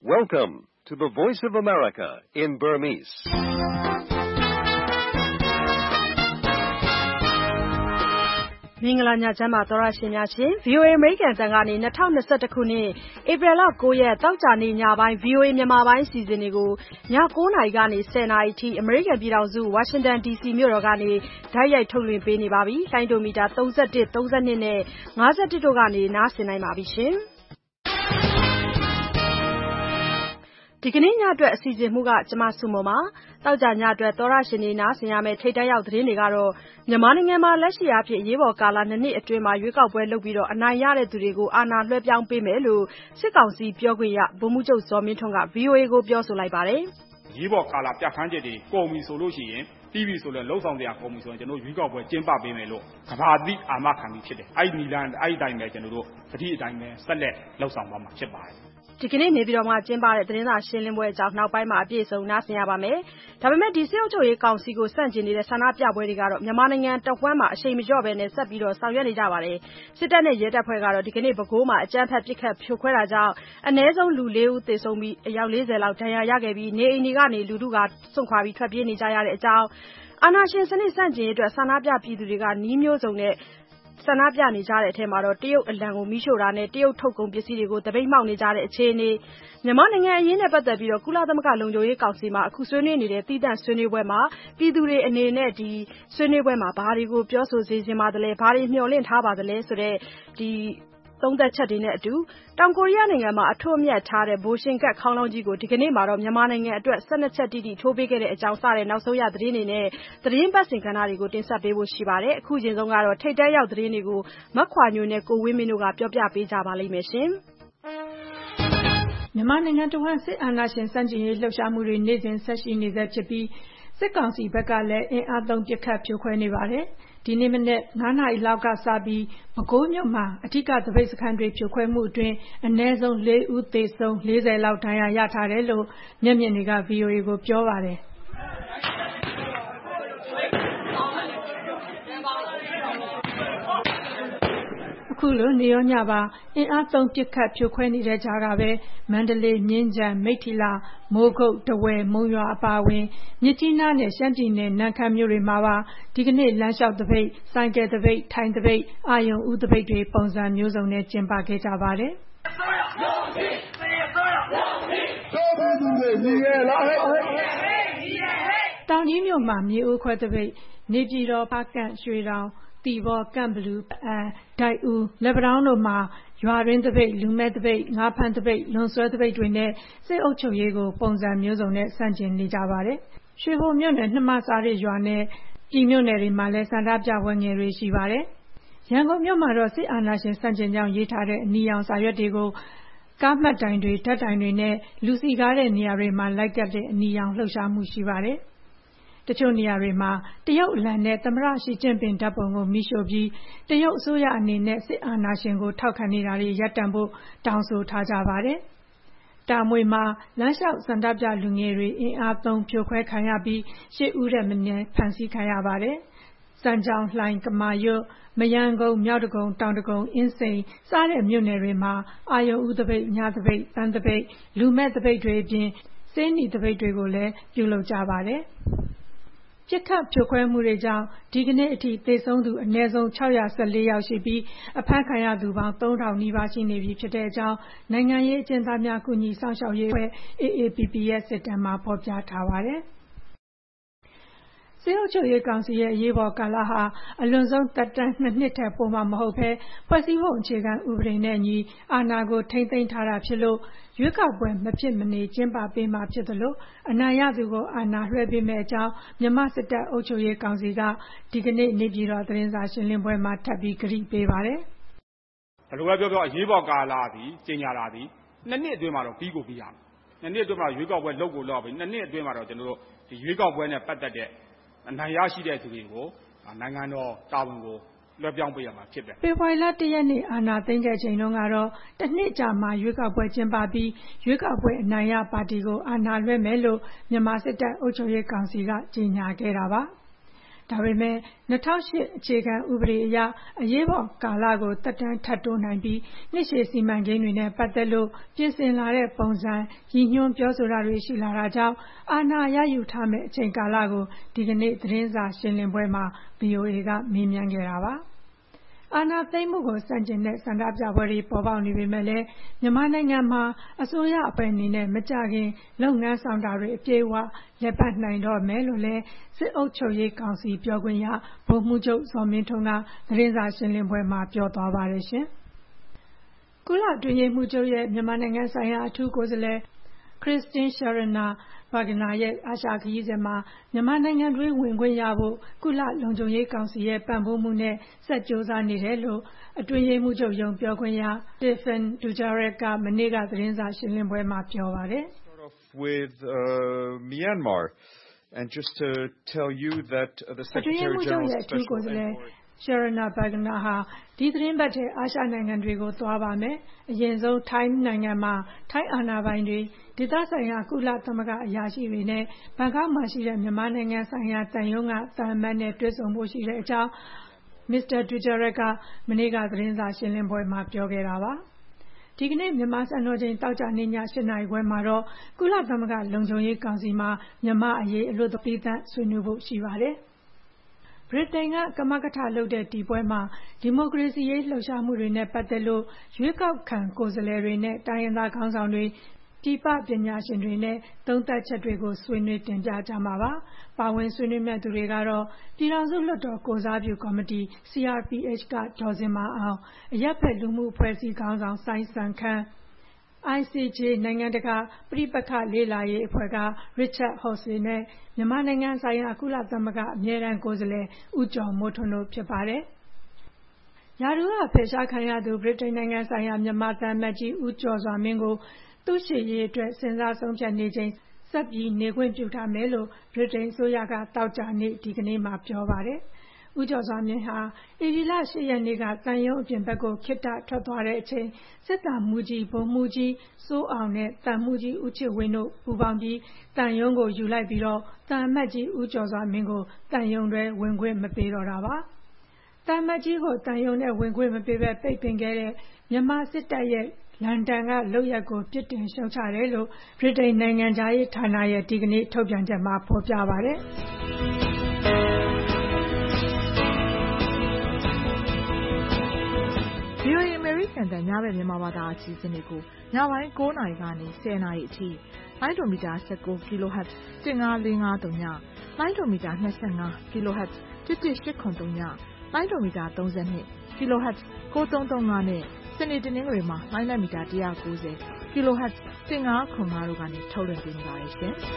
Welcome to the Voice of America in Burmese. ။မင်္ဂလာညချမ်းပါသောရရှင်များရှင် VOA American တန်ကနေ2021ခုနှစ်ဧပြီလ9ရက်တောက်ကြနေ့ညပိုင်း VOA မြန်မာပိုင်းစီစဉ်တွေကိုည9:00နာရီကနေ10:00နာရီအထိ American ပြည်ထောင်စု Washington DC မြို့တော်ကနေဓာတ်ရိုက်ထုတ်လွှင့်ပေးနေပါပြီ။လိုင်းဒိုမီတာ31 32နဲ့51တို့ကနေနားဆင်နိုင်ပါပြီရှင်။ဒီကနေ့ညအတွက်အစီအစဉ်မှုကကျမစုမပါတောက်ကြညအတွက်သောရရှင်တွေနားဆင်ရမယ့်ထိတ်တန့်ရောက်သတင်းတွေကတော့မြန်မာနိုင်ငံမှာလက်ရှိအဖြစ်အရေးပေါ်ကာလ2နှစ်အတွင်းမှာရွေးကောက်ပွဲလုပ်ပြီးတော့အနိုင်ရတဲ့သူတွေကိုအာဏာလွှဲပြောင်းပေးမယ်လို့စစ်ကောင်စီပြောခွင့်ရဗိုလ်မှူးချုပ်ဇော်မင်းထွန်းက VOA ကိုပြောဆိုလိုက်ပါတယ်။ရေးပေါ်ကာလပြဋ္ဌာန်းချက်တွေကုန်ပြီဆိုလို့ရှိရင်ပြီးပြီဆိုတော့လှုပ်ဆောင်တရားကုန်ပြီဆိုရင်ကျွန်တော်ရွေးကောက်ပွဲကျင်းပပေးမယ်လို့ကဘာတိအာမခံပြီးဖြစ်တယ်။အဲ့ဒီနီလန်အဲ့ဒီတိုင်းပဲကျွန်တော်တို့တတိအတိုင်းပဲဆက်လက်လှုပ်ဆောင်သွားမှာဖြစ်ပါတယ်။ဒီကနေ့နေပြည်တော်မှာကျင်းပတဲ့သတင်းစာရှင်းလင်းပွဲအကြောင်းနောက်ပိုင်းမှာအပြည့်အစုံနားဆင်ရပါမယ်။ဒါပေမဲ့ဒီစစ်အုပ်ချုပ်ရေးကောင်စီကိုစန့်ကျင်နေတဲ့ဆန္ဒပြပွဲတွေကတော့မြန်မာနိုင်ငံတဝန်းမှာအရှိန်မလျော့ဘဲနဲ့ဆက်ပြီးတော့ဆောင်ရွက်နေကြပါတယ်။စစ်တပ်နဲ့ရဲတပ်ဖွဲ့ကတော့ဒီကနေ့ပဲခူးမှာအကြမ်းဖက်ပစ်ခတ်ဖြိုခွဲတာကြောင့်အနည်းဆုံးလူ4ဦးသေဆုံးပြီးအယောက်40လောက်ဒဏ်ရာရခဲ့ပြီးနေအိမ်တွေကနေလူထုကစွန့်ခွာပြီးထွက်ပြေးနေကြရတဲ့အကြောင်းအာဏာရှင်စနစ်စန့်ကျင်ရေးအတွက်ဆန္ဒပြပြည်သူတွေကနှီးမျိုးစုံနဲ့ဆန္ဒပြနေကြတဲ့အထက်မှာတော့တရုတ်အလံကိုမီးရှို့တာနဲ့တရုတ်ထုတ်ကုန်ပစ္စည်းတွေကိုတပိတ်မှောက်နေကြတဲ့အခြေအနေမြန်မာနိုင်ငံအရေးနဲ့ပတ်သက်ပြီးတော့ကုလသမဂ္ဂလုံခြုံရေးကောင်စီမှာအခုဆွေးနွေးနေတဲ့တည်တံ့ဆွေးနွေးပွဲမှာပြည်သူတွေအနေနဲ့ဒီဆွေးနွေးပွဲမှာဘာတွေကိုပြောဆိုစေချင်ပါသလဲဘာတွေမျှော်လင့်ထားပါသလဲဆိုတဲ့ဒီသုံးသက်ချက်တွေနဲ့အတူတောင်ကိုရီးယားနိုင်ငံမှာအထွတ်အမြတ်ထားတဲ့ဘိုရှင်ကတ်ခေါင်းလောင်းကြီးကိုဒီကနေ့မှာတော့မြန်မာနိုင်ငံအတွက်12ချက်တိတိထိုးပေးခဲ့တဲ့အကြောင်းစတဲ့နောက်ဆုံးရသတင်းတွေနဲ့သတင်းပတ်စင်ကဏ္ဍတွေကိုတင်ဆက်ပေးဖို့ရှိပါတယ်အခုချိန်ဆုံးကတော့ထိတ်တဲရောက်သတင်းတွေကိုမခွာညိုနဲ့ကိုဝင်းမင်းတို့ကပြောပြပေးကြပါလိမ့်မယ်ရှင်မြန်မာနိုင်ငံတဝန်းစစ်အာဏာရှင်စန့်ကျင်ရေးလှုပ်ရှားမှုတွေနေ့စဉ်ဆက်ရှိနေဆဲဖြစ်ပြီးစစ်ကောင်စီဘက်ကလည်းအင်အားသုံးပစ်ခတ်ဖြိုခွဲနေပါတယ်ဒီနေ့မနေ့9နာရီလောက်ကစပြီးပဲခူးမြို့မှာအထူးသပိတ်စခန်းတွေဖြိုခွဲမှုအတွင်းအနည်းဆုံး4ဦးသေဆုံး40လောက်ဒဏ်ရာရထားတယ်လို့မျက်မြင်တွေက VOA ကိုပြောပါတယ်အခုလိုနေရောညပါအင်အားသုံးပစ်ခတ်ဖြိုခွဲနေတဲ့ကြားကပဲမန္တလေးမြင်းခြံမိထ္ထီလာမိုးကုတ်တဝယ်မုံရွာအပါအဝင်မြစ်ကြီးနားနဲ့ရှမ်းပြည်နယ်နန်းခမ်းမြို့တွေမှာပါဒီကနေ့လမ်းလျှောက်တပိတ်ဆိုင်ကယ်တပိတ်ထိုင်တပိတ်အာယုံဦးတပိတ်တွေပုံစံမျိုးစုံနဲ့ကျင်းပခဲ့ကြပါတယ်တောင်ကြီးမြို့မှာမြေအိုးခွဲတပိတ်နေပြည်တော်ဖားကန့်ရွှေတောင်တီဘောကန့်ဘလူးဒိုက်ဦးလက်ပံတောင်းတို့မှာရွာရင်းတပိတ်လူမဲ့တပိတ်ငါးဖမ်းတပိတ်လွန်ဆွဲတပိတ်တွေနဲ့စစ်အုပ်ချုပ်ရေးကိုပုံစံမျိုးစုံနဲ့ဆန့်ကျင်နေကြပါတယ်ရွှေဘိုမြို့နယ်နှမစားတဲ့ရွာနဲ့ပြည်မြို့နယ်တွေမှာလည်းဆန္ဒပြပွဲငယ်တွေရှိပါတယ်ရန်ကုန်မြို့မှာတော့စစ်အာဏာရှင်ဆန့်ကျင်ကြောင်းရေးထားတဲ့အနီရောင်စာရွက်တွေကိုကားမှတ်တိုင်တွေဓာတ်တိုင်တွေနဲ့လူစီကားတဲ့နေရာတွေမှာလိုက်ကပ်တဲ့အနီရောင်လှုပ်ရှားမှုရှိပါတယ်တချို့နေရာတွေမှာတရုတ်အလံနဲ့သမ္မတရှီကျင့်ပင်ဓာတ်ပုံကိုမီးရှို့ပြီးတရုတ်အစိုးရအနေနဲ့စစ်အာဏာရှင်ကိုထောက်ခံနေတာတွေရပ်တန့်ဖို့တောင်းဆိုထားကြပါတယ်။တာမွေမှာလမ်းလျှောက်ဆန္ဒပြလူငယ်တွေအင်အားသုံးဖြိုခွဲခံရပြီး8ဦးထက်မနည်းဖမ်းဆီးခံရပါတယ်။စမ်းချောင်းလှိုင်ကမာရွတ်မရမ်းကုန်းမြောက်ဒဂုံတောင်ဒဂုံအင်းစိန်စတဲ့မြို့နယ်တွေမှာအာယုံဦးတပိတ်ညတပိတ်ပန်းတပိတ်လူမဲ့တပိတ်တွေအပြင်စေးနီတပိတ်တွေကိုလည်းပြုလုပ်ကြပါတယ်။ပြစ်ခတ်ဖြိုခွဲမှုတွေကြောင့်ဒီကနေ့အထိသေဆုံးသူအနည်းဆုံး614ယောက်ရှိပြီးအဖမ်းခံရသူပေါင်း3000နီးပါးရှိနေပြီဖြစ်တဲ့အကြောင်းနိုင်ငံရေးအကျဉ်းသားများကုညီဆောင်ရှောက်ရေးအဖွဲ့ AAPP ရဲ့စစ်တမ်းမှာဖော်ပြထားပါတယ်။စစ်အုပ်ချုပ်ရေးကောင်စီရဲ့အရေးပေါ်ကာလဟာအလွန်ဆုံးသက်တမ်း2နှစ်ထက်ပိုမှာမဟုတ်ဘဲဖွဲ့စည်းပုံအခြေခံဥပဒေနဲ့အညီအာဏာကိုထိန်းသိမ်းထားတာဖြစ်လို့ရွေးကောက်ပွဲမဖြစ်မနေကျင်းပပေးမှာဖြစ်တယ်လို့အနိုင်ရသူကိုအာဏာလွှဲပေးမယ့်အကြောင်းမြန်မာစစ်တပ်အုပ်ချုပ်ရေးကောင်စီကဒီကနေ့နေပြည်တော်သတင်းစာရှင်းလင်းပွဲမှာထပ်ပြီးကတိပေးပါတယ်။ဘယ်လိုပဲပြောအရေးပေါ်ကာလသည်ကြီးညာလာသည်2နှစ်အတွင်းမှာတော့ပြီးကိုပြီးရမယ်။2နှစ်အတွင်းမှာရွေးကောက်ပွဲလုပ်ကိုလုပ်ပြီး2နှစ်အတွင်းမှာတော့ကျွန်တော်တို့ဒီရွေးကောက်ပွဲနဲ့ပတ်သက်တဲ့အနိုင်ရရှိတဲ့သူတွေကိုနိုင်ငံတော်တာဝန်ကိုလွှဲပြောင်းပေးရမှာဖြစ်တယ်။ဖေဖော်ဝါရီလ1ရက်နေ့အာဏာသိမ်းခဲ့ချိန်တုန်းကတော့တစ်နှစ်ကြာမှရွေးကောက်ပွဲကျင်းပပြီးရွေးကောက်ပွဲအနိုင်ရပါတီကိုအာဏာလွှဲမယ်လို့မြန်မာစစ်တပ်အုပ်ချုပ်ရေးကောင်စီကကြေညာခဲ့တာပါ။ဒါပေမဲ့2008အခြေခံဥပဒေအရအရေးပေါ်ကာလကိုသက်တမ်းထပ်တိုးနိုင်ပြီးနှစ်ရှည်စီမံကိန်းတွေနဲ့ပတ်သက်လို့ပြင်ဆင်လာတဲ့ပုံစံရည်ညွှန်းပြောဆိုတာတွေရှိလာတာကြောင့်အာဏာရယူထားမယ့်အချိန်ကာလကိုဒီကနေ့သတင်းစာရှင်းလင်းပွဲမှာ VOA ကမေးမြန်းခဲ့တာပါအာဏာသိမ်းမှုကိုဆန့်ကျင်တဲ့ဆန္ဒပြပွဲတွေပေါ်ပေါက်နေပေမဲ့လည်းမြန်မာနိုင်ငံမှာအစိုးရအဖွဲ့အနေနဲ့မကြာခင်လုပ်ငန်းဆောင်တာတွေအပြည့်အဝလည်ပတ်နိုင်တော့မယ်လို့လည်းစစ်အုပ်ချုပ်ရေးကောင်စီပြောခွင့်ရဗိုလ်မှူးချုပ်ဇော်မင်းထွန်းကသတင်းစာရှင်းလင်းပွဲမှာပြောသွားပါတယ်ရှင်။ကုလအတွင်းရေးမှူးချုပ်ရဲ့မြန်မာနိုင်ငံဆိုင်ရာအထူးကိုယ်စားလှယ်Christine Schraner Burgener ရဲ့အာရှခရီးစဉ်မှာမြန်မာနိုင်ငံတွင်းဝင်ခွင့်ရဖို့ကုလလုံခြုံရေးကောင်စီရဲ့ပံ့ပိုးမှုနဲ့ဆက်ကြိုးစားနေတယ်လို့အတွင်းရေးမှူးချုပ်ရုံးပြောခွင့်ရ Stéphane Dujarric ကမနေ့ကသတင်းစာရှင်းလင်းပွဲမှာပြောပါတယ်။ With Myanmar and just to tell you that the Secretary General's Special Envoy Schraner Burgener ဟာဒီသတင်းပတ်ထဲအာရှနိုင်ငံတွေကိုသွားပါမယ်။အရင်ဆုံးထိုင်းနိုင်ငံမှာထိုင်းအာဏာပိုင်တွေဒေသဆိုင်ရာကုလသမဂ္ဂအရာရှိတွေနဲ့ဘန်ကောက်မှာရှိတဲ့မြန်မာနိုင်ငံဆိုင်ရာတန်ယုံကသံအမတ်နဲ့တွေ့ဆုံဖို့ရှိတဲ့အကြောင်း Mr. Dujarric ကမနေ့ကသတင်းစာရှင်းလင်းပွဲမှာပြောခဲ့တာပါ။ဒီကနေ့မြန်မာစံတော်ချိန်သောကြာနေ့ည8:00နာရီခွဲမှာတော့ကုလသမဂ္ဂလုံခြုံရေးကောင်စီမှာမြန်မာအရေးအလွတ်သီးသန့်ဆွေးနွေးဖို့ရှိပါတယ်။ဗြိတိန်ကကမကထလုပ်တဲ့ဒီပွဲမှာဒီမိုကရေစီရေးလှုပ်ရှားမှုတွေနဲ့ပတ်သက်လို့ရွေးကောက်ခံကိုယ်စားလှယ်တွေနဲ့တိုင်းရင်းသားခေါင်းဆောင်တွေပြည်ပပညာရှင်တွေနဲ့သုံးသပ်ချက်တွေကိုဆွေးနွေးတင်ပြကြမှာပါ။ပါဝင်ဆွေးနွေးမယ့်သူတွေကတော့ပြည်ထောင်စုလွှတ်တော်ကိုစားပြုကော်မတီ CRPH ကဒေါ်ဇင်မာအောင်အရပ်ဖက်လူမှုအဖွဲ့အစည်းခေါင်းဆောင်စိုင်းစံခမ်းICJ နိုင်ငံတကာပဋိပက္ခလေ့လာရေးအဖွဲ့က Richard Horsey နဲ့မြန်မာနိုင်ငံဆိုင်ရာကုလသမဂ္ဂအမြဲတမ်းကိုယ်စားလှယ်ဦးကျော်မိုးထွန်းတို့ဖြစ်ပါတယ်။ရာထူးကဖယ်ရှားခံရသူဗြိတိန်နိုင်ငံဆိုင်ရာမြန်မာသံအမတ်ကြီးဦးကျော်စွာမင်းကိုသူ့ရှေ့ရေးအတွက်စဉ်းစားဆုံးဖြတ်နေချိန်ဆက်ပြီးနေခွင့်ပြုထားမယ်လို့ဗြိတိန်အစိုးရကတောက်ကြနေ့ဒီကနေ့မှပြောပါတယ်။ဦးကျော်စွာမြင့်ဟာဧပြီလ8 ရက်နေ့ကတန်ယုံအပြင်ဘက်ကိုခေတ္တထွက်သွားတဲ့အချိန်စစ်တပ်မှူးကြီးဗိုလ်မှူးကြီးစိုးအောင်နဲ့တန်မှူးကြီးဦးချစ်ဝင်းတို့ပူးပေါင်းပြီးတန်ယုံကိုယူလိုက်ပြီးတော့တန်အမတ်ကြီးဦးကျော်စွာမင်းကိုတန်ယုံတွေဝင်ခွင့်မပေးတော့တာပါ။တန်အမတ်ကြီးကိုတန်ယုံနဲ့ဝင်ခွင့်မပေးဘဲပိတ်ပင်ခဲ့တဲ့မြန်မာစစ်တပ်ရဲ့လန်ဒန်ကလုပ်ရက်ကိုပြစ်တင်ရှုတ်ချတယ်လို့ဗြိတိန်နိုင်ငံသားရေးဌာနရဲ့ဒီကနေ့ထုတ်ပြန်ချက်မှာဖော်ပြပါတယ်။ VOA American တန်ညဘက်မြန်မာဘာသာအစီအစဉ်တွေကိုညပိုင်း9:00နာရီကနေ10:00နာရီအထိလိုင်းဒိုမီတာ19 kHz 15453ညလိုင်းဒိုမီတာ25 kHz 11803ညလိုင်းဒိုမီတာ32 kHz 9335နဲ့စနေတနင်္ဂနွေမှာလိုင်းလက်မီတာ190 kHz 1505တို့ကနေထုတ်လွှင့်ပေးနေပါတယ်ရှင်။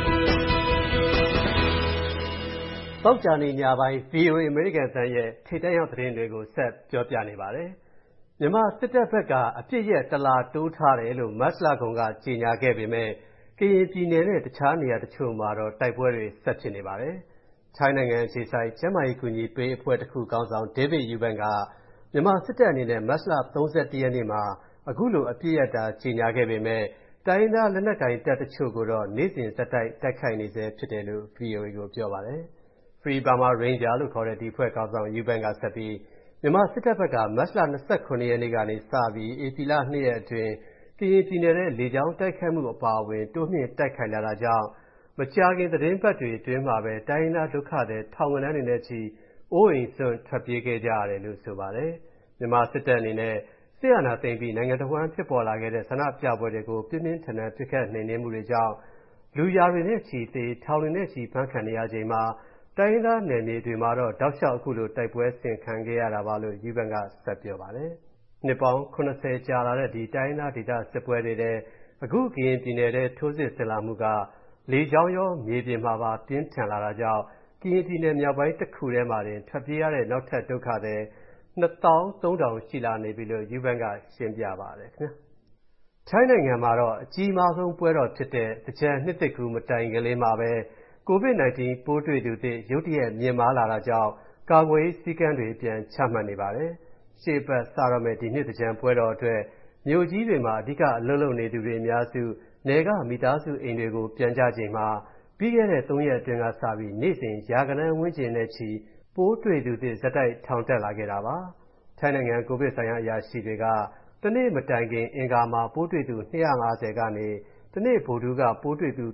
သောကြာနေ့ညပိုင်း VOA American တန်ရဲ့ထိပ်တန်းရောက်သတင်းတွေကိုဆက်ပြောပြနေပါတယ်။မြန်မာစစ်တပ်ဘက်ကအပြစ်ရဲ့တလာတိုးထားတယ်လို့မတ်လကုန်ကကြေညာခဲ့ပေမဲ့ကရင်ပြည်နယ်နဲ့တခြားနေရာတချို့မှာတော့တိုက်ပွဲတွေဆက်ဖြစ်နေပါတယ်။ထိုင်းနိုင်ငံအခြေစိုက်ကျန်းမာရေးကူညီပေးအဖွဲ့တစ်ခုခေါင်းဆောင် David Eubank ကမြန်မာစစ်တပ်အနေနဲ့မတ်လ31 ရက်နေ့မှာအခုလိုအပြစ်ရတာကြေညာခဲ့ပေမဲ့တိုင်းရင်းသားလက်နက်ကိုင်တပ်တချို့ကိုတော့နေ့စဉ်ဆက်တိုက်ခိုက်နေစေဖြစ်တယ်လို့ VOA ကိုပြောပါတယ်။ Free Burma Ranger လို့ခေါ်တဲ့ဒီအဖွဲ့ခေါင်းဆောင် Eubank ကဆက်ပြီးမြန်မာစစ်တပ်ဘက်ကမတ်လ29 ရက်နေ့ကနေစပြီးဧပြီလ2 ရက်အတွင်းကရင်ပြည်နယ်နဲ့လေကြောင်းတိုက်ခိုက်မှုအပါအဝင်တိုးမြင့်တိုက်ခိုက်လာတာကြောင့်မကြာခင်သတင်းပတ်တွေအတွင်းမှာပဲတိုင်းရင်းသားဒုက္ခသည်ထောင်ဂဏန်းတွေနဲ့ချီအိုးအိမ်စွန့်ထွက်ပြေးခဲ့ကြရတယ်လို့ဆိုပါတယ်။မြန်မာစစ်တပ်အနေနဲ့စစ်အာဏာသိမ်းပြီးနိုင်ငံတော်ဝန်ဖြစ်ပေါ်လာခဲ့တဲ့ဆန္ဒပြပွဲတွေကိုပြင်းပြင်းထန်ထန်ပြစ်ခတ်နှိမ်နင်းမှုတွေကြောင့်လူရာတွေနဲ့ချီသေထောင်တွေနဲ့ချီဖမ်းခံနေရချိန်မှာတိုင်းရင်းသားနယ်မြေတွေမှာတော့တောက်လျှောက်အခုလိုတိုက်ပွဲဆင်ခံခဲ့ရတာပါလို့ယူဘန်ကဆက်ပြောပါတယ်။နှစ်ပေါင်း80ကြာလာတဲ့ဒီတိုင်းရင်းသားဒေသစစ်ပွဲတွေတဲ့အခုကရင်ပြည်နယ်ထဲထိုးစစ်ဆင်လာမှုကလေကြောင်းရောမြေပြင်မှာပါပြင်းထန်လာတာကြောင့်ကရင်ပြည်နယ်မြောက်ပိုင်းတစ်ခုထဲမှာတင်ထွက်ပြေးရတဲ့နောက်ထပ်ဒုက္ခသည်23,000ရှိလာနေပြီလို့ယူဘန်ကရှင်းပြပါတယ်ခင်ဗျာ။ထိုင်းနိုင်ငံမှာတော့အကြီးမားဆုံးပွဲတော်ဖြစ်တဲ့သကြံနှစ်သစ်ကူးမတိုင်ခင်လေးမှာပဲCOVID-19 ပိုးတွေ့သူသစ်ရုတ်တရက်မြင့်မားလာတာကြောင့်ကာကွယ်ရေးစည်းကမ်းတွေပြန်ချမှတ်နေပါတယ်။ရှေ့ပတ်စတော့မဲ့ဒီနှစ်သကြံပွဲတော်အတွက်မြို့ကြီးတွေမှာအဓိကအလုပ်လုပ်နေသူတွေအများစုနယ်ကမိသားစုအိမ်တွေကိုပြန်ကြချိန်မှာပပြီးခဲ့တဲ့3ရက်အတွင်းကစပြီးနေ့စဉ်ရာဂဏန်းဝန်းကျင်နဲ့ချီပိုးတွေ့သူတွေဆက်တိုက်ထောင်တက်လာခဲ့တာပါ။ထိုင်းနိုင်ငံကိုဗစ်ဆိုင်ရာအရာရှိတွေကတနေ့မတိုင်ခင်အင်္ဂါမှာပိုးတွေ့သူ250ကနေတနေ့ဗုဒ္ဓဟူးကပိုးတွေ့သူ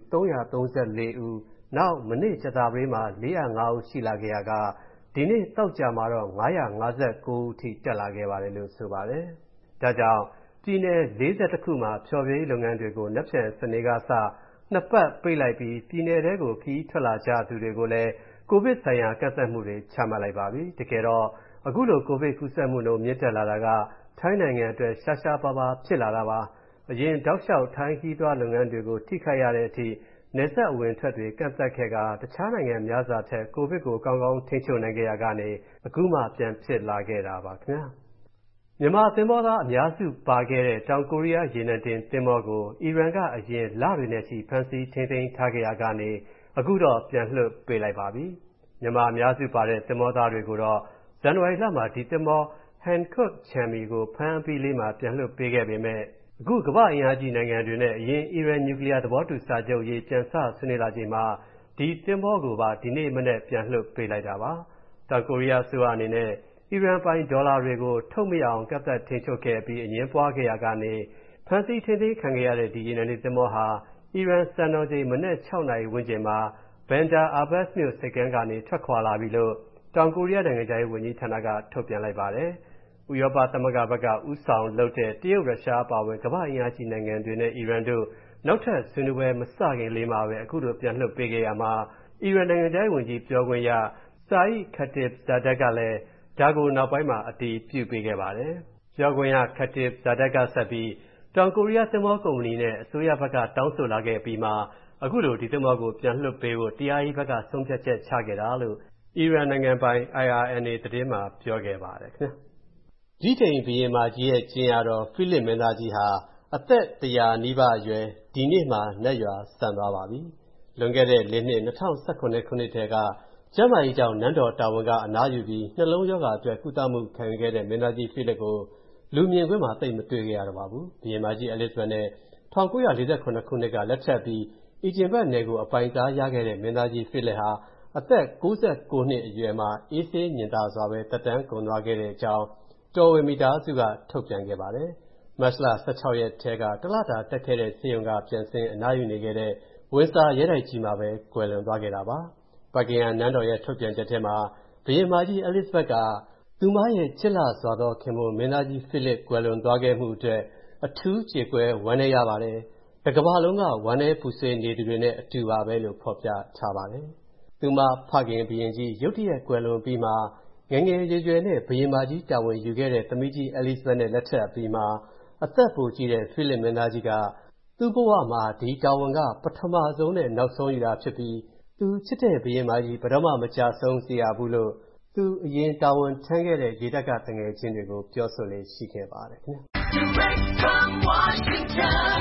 334ဦးနောက်မနေ့ကြာသပတေးမှာ405ဦးရှိလာခဲ့ရာကဒီနေ့သောကြာမှာတော့559ဦးထိတက်လာခဲ့ပါတယ်လို့ဆိုပါတယ်။ဒါကြောင့်ပြည်နယ်41ခုမှာဖျော်ဖြေရေးလုပ်ငန်းတွေကိုနက်ဖြန်စနေကစ2ပတ်ပိတ်လိုက်ပြီးပြည်နယ်ထဲကိုခရီးထွက်လာကြသူတွေကိုလည်းကိုဗစ်ဆိုင်ရာကန့်သတ်မှုတွေချမှတ်လိုက်ပါပြီ။တကယ်တော့အခုလိုကိုဗစ်ကူးစက်မှုနှုန်းမြင့်တက်လာတာကထိုင်းနိုင်ငံအတွက်ရှားရှားပါးပါးဖြစ်လာတာပါ။အရင်တောက်လျှောက်ထိုင်းခီးသွွားလုပ်ငန်းတွေကိုထိခိုက်ရတဲ့အထိနယ်စပ်အဝင်ထွက်တွေကန့်သတ်ခဲ့ကတခြားနိုင်ငံများစွာထက်ကိုဗစ်ကိုကောင်းကောင်းထိန်းချုပ်နိုင်ခဲ့ရကနေအခုမှပြန်ဖြစ်လာခဲ့တာပါခင်ဗျာ။မြန်မာသင်္ဘောသားအများစုပါခဲ့တဲ့တောင်ကိုရီးယားရေနံတင်သင်္ဘောကိုအီရန်ကအရင်လတွေနဲ့ချီဖမ်းဆီးထိန်းသိမ်းထားခဲ့ရကနေအခုတော့ပြန်လွှတ်ပေးလိုက်ပါပြီ။မြန်မာအများစုပါတဲ့သင်္ဘောသားတွေကိုတော့ဇန်နဝါရီလမှာဒီသင်္ဘော Hankook Chami ကိုဖမ်းပြီးလေးမှာပြန်လွှတ်ပေးခဲ့ပေမဲ့အခုကမ္ဘာ့အင်အားကြီးနိုင်ငံတွေနဲ့အရင်အီရန်နျူကလီးယားသဘောတူစာချုပ်ရေးပြန်စဆွေးနွေးလာချိန်မှာဒီသင်္ဘောကိုပါဒီနေ့မနေ့ပြန်လွှတ်ပေးလိုက်တာပါ။တောင်ကိုရီးယားဆိုအနေနဲ့အီရန်ပိုင်ဒေါ်လာတွေကိုထုတ်မရအောင်ကန့်သတ်ထိန်းချုပ်ခဲ့ပြီးအငြင်းပွားခဲ့ရကနေဖမ်းဆီးထိန်းသိမ်းခံခဲ့ရတဲ့ဒီရေနံတင်သင်္ဘောဟာအီရန်စံတော်ချိန်မနက်6နာရီဝန်းကျင်မှာBandar Abbas မြို့ဆိပ်ကမ်းကနေထွက်ခွာလာပြီလို့တောင်ကိုရီးယားနိုင်ငံခြားရေးဝန်ကြီးဌာနကထုတ်ပြန်လိုက်ပါတယ်။ဥရောပသမဂ္ဂဘက်ကဥဆောင်လုပ်တဲ့တရုတ်ရုရှားအပါအဝင်ကမ္ဘာ့အင်အားကြီးနိုင်ငံတွေနဲ့အီရန်တို့နောက်ထပ်ဆွေးနွေးပွဲမစခင်လေးမှာပဲအခုလိုပြန်လွှတ်ပေးခဲ့ရမှာအီရန်နိုင်ငံခြားရေးဝန်ကြီးပြောခွင့်ရSaeed Khatibzadeh ကလည်းဒါကိုနောက်ပိုင်းမှာအတည်ပြုပေးခဲ့ပါတယ်။ပြောခွင့်ရKhatibzadeh ကဆက်ပြီးတောင်ကိုရီးယားသင်္ဘောကုမ္ပဏီနဲ့အစိုးရဘက်ကတောင်းဆိုလာခဲ့ပြီးမှအခုလိုဒီသင်္ဘောကိုပြန်လွှတ်ပေးဖို့တရားရေးဘက်ကဆုံးဖြတ်ချက်ချခဲ့တာလို့အီရန်နိုင်ငံပိုင် IRNA သတင်းမှာပြောခဲ့ပါတယ်ခင်ဗျာ။ဗြိတိန်ဘုရင်မကြီးရဲ့ကြင်ယာတော်ဖိလစ်မင်းသားကြီးဟာအသက်100နီးပါးအရွယ်ဒီနေ့မှာနတ်ရွာစံသွားပါပြီ။လွန်ခဲ့တဲ့4နှစ်2019ခုနှစ်ထဲကကျန်းမာရေးကြောင့်နန်းတော်တာဝန်ကအနားယူပြီးနှလုံးရောဂါအတွက်ကုသမှုခံယူခဲ့တဲ့မင်းသားကြီးဖိလစ်ကိုလူမြင်ကွင်းမှာသိပ်မတွေ့ခဲ့ရတော့ပါဘူး။ဘုရင်မကြီး Elizabeth နဲ့1948ခုနှစ်ကလက်ထပ်ပြီးအီဒင်ဘတ်နယ်ကိုအပိုင်စားရခဲ့တဲ့မင်းသားကြီးဖိလစ်ဟာအသက်69နှစ်အရွယ်မှာအေးဆေးမြင်သာစွာပဲသက်တမ်းကုန်သွားခဲ့တဲ့အကြောင်းတော်ဝင်မိသားစုကထုတ်ပြန်ခဲ့ပါတယ်။မတ်လ16ရက်ထဲကတလတာတက်ခဲ့တဲ့ဆေးရုံကပြန်ဆင်းအနားယူနေခဲ့တဲ့ဝင်ဆာရဲတိုက်ကြီးမှာပဲကွယ်လွန်သွားခဲ့တာပါ။ဘက်ကင်ဟမ်နန်းတော်ရဲ့ထုတ်ပြန်ချက်ထဲမှာဘုရင်မကြီး Elizabeth ကသူမရဲ့ချစ်လှစွာသောခင်ပွန်းမင်းသားကြီးဖိလစ်ကွယ်လွန်သွားခဲ့မှုအတွက်အထူးကြေကွဲဝမ်းနည်းရပါတယ်။တစ်ကမ္ဘာလုံးကဝမ်းနည်းပူဆွေးနေသူတွေနဲ့အတူပါပဲလို့ဖော်ပြထားပါတယ်။သူမဖခင်ဘုရင်ကြီးရုတ်တရက်ကွယ်လွန်ပြီးမှငယ်ငယ်ရွယ်နဲ့ဘုရင်မကြီးတာဝန်ယူခဲ့တဲ့သမီးကြီး Elizabeth နဲ့လက်ထပ်ပြီးမှအသက်ပိုကြီးတဲ့ဖိလစ်မင်းသားကြီးကသူ့ဘဝမှာဒီတာဝန်ကပထမဆုံးနဲ့နောက်ဆုံးယူတာဖြစ်ပြီးသူချစ်တဲ့ဘုရင်မကြီးဘယ်တော့မှမကြဆုံးစေရဘူးလို့သူအရင်တာဝန်ထမ်းခဲ့တဲ့ရေတပ်ကတငယ်ချင်းတွေကိုပြောဆိုလေ့ရှိခဲ့ပါတယ်ခင်ဗျာ Direct from Washington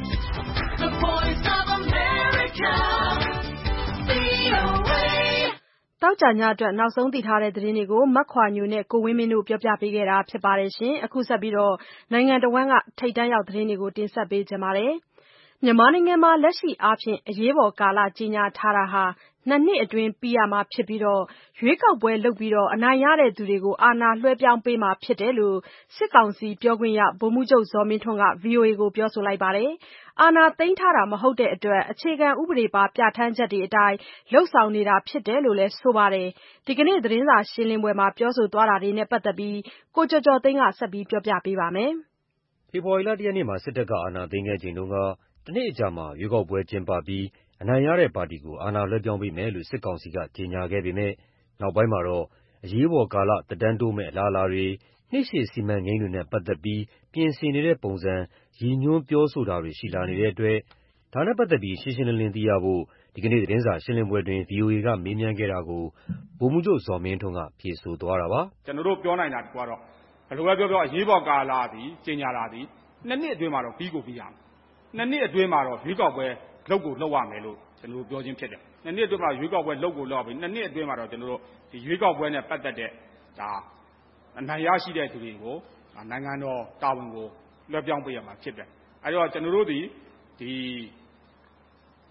The Voice of America VOA တောက်ကြညအတွက်နောက်ဆုံးသိထားတဲ့သတင်းတွေကိုမတ်ခွာညိုနဲ့ကိုဝင်းမင်းတို့ပြောပြပေးခဲ့တာဖြစ်ပါတယ်ရှင်အခုဆက်ပြီးတော့နိုင်ငံတော်ဝန်ကထိတ်တန်းရောက်သတင်းတွေကိုတင်ဆက်ပေးကြပါမယ်မြန်မာနိုင်ငံမှာလက်ရှိအားဖြင့်အရေးပေါ်ကာလကြီးညာထားတာဟာ2နှစ်အတွင်းပြီးရမှာဖြစ်ပြီးရွေးကောက်ပွဲလုပ်ပြီးအနိုင်ရတဲ့သူတွေကိုအာဏာလွှဲပြောင်းပေးမှာဖြစ်တယ်လို့စစ်ကောင်စီပြောခွင့်ရဗိုလ်မှူးချုပ်ဇော်မင်းထွန်းက VOA ကိုပြောဆိုလိုက်ပါတယ်။အာဏာသိမ်းထားတာမဟုတ်တဲ့အတွက်အခြေခံဥပဒေပါပြဋ္ဌာန်းချက်တွေအတိုင်းလုပ်ဆောင်နေတာဖြစ်တယ်လို့လည်းဆိုပါတယ်။ဒီကနေ့သတင်းစာရှင်းလင်းပွဲမှာပြောဆိုသွားတာတွေနဲ့ပတ်သက်ပြီးကိုကျော်ကျော်သိန်းကဆက်ပြီးပြောပြပေးပါမယ်။ဖေဖော်ဝါရီလ1ရက်နေ့မှာစစ်တပ်ကအာဏာသိမ်းခဲ့ချိန်တုန်းကတစ်နှစ်အကြာမှာရွေးကောက်ပွဲကျင်းပပြီးအနိုင်ရတဲ့ပါတီကိုအာဏာလွှဲပြောင်းပေးမယ်လို့စစ်ကောင်စီကကြေညာခဲ့ပေမဲ့နောက်ပိုင်းမှာတော့အရေးပေါ်ကာလသက်တမ်းတိုးမဲ့အလားအလာတွေနှစ်ရှည်စီမံကိန်းတွေနဲ့ပတ်သက်ပြီးပြင်ဆင်နေတဲ့ပုံစံရည်ညွှန်းပြောဆိုတာတွေရှိလာနေတဲ့အတွက်ဒါနဲ့ပတ်သက်ပြီးရှင်းရှင်းလင်းလင်းသိရဖို့ဒီကနေ့သတင်းစာရှင်းလင်းပွဲတွင် VOA ကမေးမြန်းခဲ့တာကိုဗိုလ်မှူးချုပ်ဇော်မင်းထွန်းကဖြေဆိုသွားတာပါ။ကျွန်တော်တို့ပြောနိုင်တာကတော့ဘယ်လိုပဲပြောအရေးပေါ်ကာလသည်ကြေညာတာသည်2နှစ်အတွင်းမှာတော့ပြီးကိုပြီးရမယ်။2နှစ်အတွင်းမှာတော့ရွေးကောက်ပွဲလုပ်ကိုလုပ်ရမယ်လို့ကျွန်တော်တို့ပြောချင်းဖြစ်တယ်။2နှစ်အတွင်းမှာရွေးကောက်ပွဲလုပ်ကိုလုပ်ပြီး2နှစ်အတွင်းမှာတော့ကျွန်တော်တို့ဒီရွေးကောက်ပွဲနဲ့ပတ်သက်တဲ့ဒါအနိုင်ရရှိတဲ့သူတွေကိုနိုင်ငံတော်တာဝန်ကိုလွှဲပြောင်းပေးရမှာဖြစ်တယ်။အဲဒီတော့ကျွန်တော်တို့ဒီ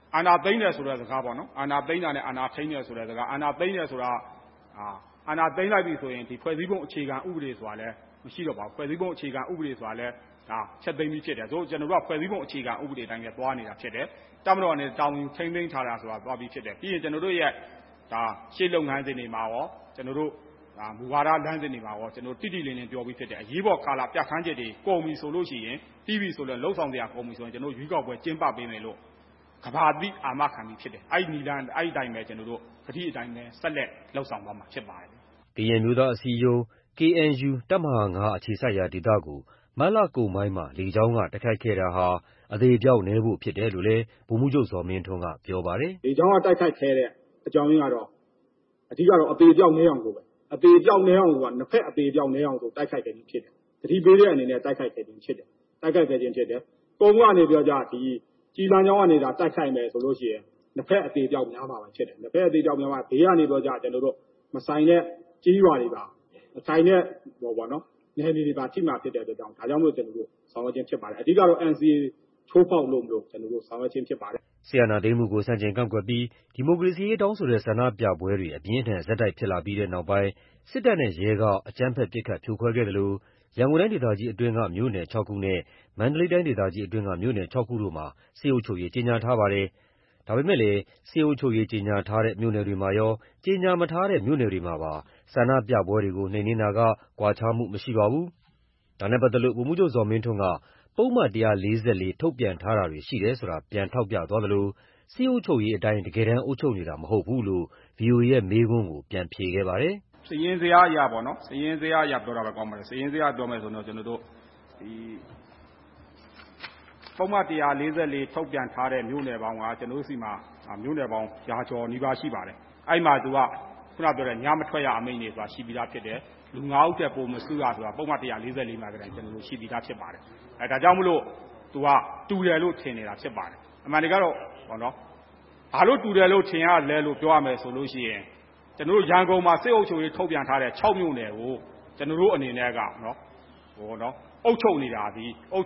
အာဏာသိမ်းတယ်ဆိုတဲ့စကားပေါ့နော်အာဏာသိမ်းတာနဲ့အာဏာထိန်းတယ်ဆိုတဲ့စကားအာဏာသိမ်းတယ်ဆိုတာအာဏာသိမ်းလိုက်ပြီဆိုရင်ဒီဖွဲ့စည်းပုံအခြေခံဥပဒေဆိုတာလည်းမရှိတော့ပါဘူးဖွဲ့စည်းပုံအခြေခံဥပဒေဆိုတာလည်းဒါချက်သိမ်းပြီးဖြစ်တယ်ဆိုကျွန်တော်တို့ကဖွဲ့စည်းပုံအခြေခံဥပဒေတိုင်းပဲသွားနေတာဖြစ်တယ်တမတော်နဲ့တောင်းထိန်းသိမ်းထားတာဆိုတာသွားပြီးဖြစ်တယ်ပြီးရင်ကျွန်တော်တို့ရဲ့ဒါရှေ့လုပ်ငန်းစဉ်တွေမှာရောကျွန်တော်တို့မူဝါဒလမ်းစဉ်တွေမှာရောကျွန်တော်တိတိလင်းလင်းပြောပြီးဖြစ်တယ်အရေးပေါ်ကာလပြဋ္ဌာန်းချက်တွေကုန်ပြီဆိုလို့ရှိရင်ပြီးပြီဆိုတော့လှုပ်ဆောင်စရာကုန်ပြီဆိုရင်ကျွန်တော်ရွေးကောက်ပွဲကျင်းပပေးမယ်လို့ကဘာတိအာမခံပြီးဖြစ်တယ်အဲ့ဒီနီလန်အဲ့ဒီတိုင်းပဲကျွန်တော်တို့ဂတိအတိုင်းပဲဆက်လက်လှုပ်ဆောင်သွားမှာဖြစ်ပါတယ်ကရင်မျိုးသားအစည်းအရုံး KNU တပ်မဟာ9အခြေစိုက်ရာဒေသကိုမတ်လကုန်ပိုင်းမှာလေကြောင်းကတိုက်ခိုက်ခဲ့တာဟာအသေးအပြောက်နည်းဖို့ဖြစ်တယ်လို့လည်းဗိုလ်မှူးချုပ်ဇော်မင်းထွန်းကပြောပါတယ်လေကြောင်းကတိုက်ခိုက်ခဲ့တဲ့အကြောင်းရင်းကတော့အဓိကတော့အသေးအပြောက်နည်းအောင်ကိုပဲအသေးအပြောက်နည်းအောင်ကနှစ်ဖက်အသေးအပြောက်နည်းအောင်ဆိုတိုက်ခိုက်ခဲ့ခြင်းဖြစ်တယ်တတိပေးတဲ့အနေနဲ့တိုက်ခိုက်ခဲ့ခြင်းဖြစ်တယ်တိုက်ခိုက်ခဲ့ခြင်းဖြစ်တယ်ပုံကနေပြောကြဒီကြီးလန်းကြောင်းကနေဒါတိုက်ခိုက်မယ်ဆိုလို့ရှိရင်နှစ်ဖက်အသေးအပြောက်များမှာပဲဖြစ်တယ်နှစ်ဖက်အသေးအပြောက်များမှာဘေးကနေပြောကြကျွန်တော်တို့မဆိုင်တဲ့ကြီးရွာတွေပါမဆိုင်တဲ့ပေါ့နော်နေနေတွေပါထိမှဖြစ်တဲ့အတွက်ကြောင့်ဒါကြောင့်မို့ကျွန်တော်တို့ဆောင်ရွက်ခြင်းဖြစ်ပါတယ်အဓိကတော့ NCA ချိုးဖောက်လို့မလို့ကျွန်တော်တို့ဆောင်ရွက်ခြင်းဖြစ်ပါတယ်ဆီယနာသိမ်းမှုကိုစန့်ကျင်ကန့်ကွက်ပြီးဒီမိုကရေစီရေးတောင်းဆိုတဲ့ဆန္ဒပြပွဲတွေအပြင်းအထန်ဇက်တိုက်ဖြစ်လာပြီးတဲ့နောက်ပိုင်းစစ်တပ်နဲ့ရဲကအကြမ်းဖက်ပစ်ခတ်ဖြိုခွဲခဲ့တယ်လို့ရန်ကုန်တိုင်းဒေသကြီးအတွင်းကမြို့နယ်6ခုနဲ့မန္တလေးတိုင်းဒေသကြီးအတွင်းကမြို့နယ်6ခုတို့မှာစစ်အုပ်ချုပ်ရေးကြေညာထားပါတယ်။ဒါပေမဲ့လည်းစစ်အုပ်ချုပ်ရေးကြေညာထားတဲ့မြို့နယ်တွေမှာရောကြေညာမထားတဲ့မြို့နယ်တွေမှာပါဆန္ဒပြပွဲတွေကိုနှိမ်နင်းတာကကွာခြားမှုမရှိပါဘူး။ဒါနဲ့ပတ်သက်လို့ဗိုလ်မှူးချုပ်ဇော်မင်းထွန်းကပုဒ်မ144ထုတ်ပြန်ထားတာတွေရှိတယ်ဆိုတာပြန်ထောက်ပြသွားသလိုစစ်အုပ်ချုပ်ရေးအတိုင်းတကယ်တမ်းအုပ်ချုပ်နေတာမဟုတ်ဘူးလို့ VOA ရဲ့မေးခွန်းကိုပြန်ဖြေခဲ့ပါတယ်။စရင်စရာအရာပေါ့နော်စရင်စရာအရာပြောတာပဲကောင်းပါတယ်စရင်စရာပြောမယ်ဆိုတော့ကျွန်တော်တို့ဒီပုံမှန်144ထုတ်ပြန်ထားတဲ့မြို့နယ်ပေါင်းကကျွန်တော်တို့စီမှာမြို့နယ်ပေါင်းရာကျော်နီးပါးရှိပါတယ်အဲ့မှာသူကခုနပြောတဲ့ညမထွက်ရအမိန့်တွေဆိုတာရှိပြီးသားဖြစ်တယ်လူ9ဦးတက်ပုံမစုရဆိုတာပုံမှန်144မှာကတည်းကကျွန်တော်တို့ရှိပြီးသားဖြစ်ပါတယ်အဲဒါကြောင့်မလို့သူကတူတယ်လို့ထင်နေတာဖြစ်ပါတယ်အမှန်တကယ်တော့ဟောနော်ဘာလို့တူတယ်လို့ထင်ရလဲလို့ပြောရမယ်ဆိုလို့ရှိရင်ကျွန်တော်တို့ရန်ကုန်မှာစစ်အုပ်ချုပ်ရေးထုတ်ပြန်ထားတဲ့6မြို့နယ်ကိုကျွန်တော်တို့အနေနဲ့ကနော်ဟောနော်အုပ်ချုပ်နေတာဒီ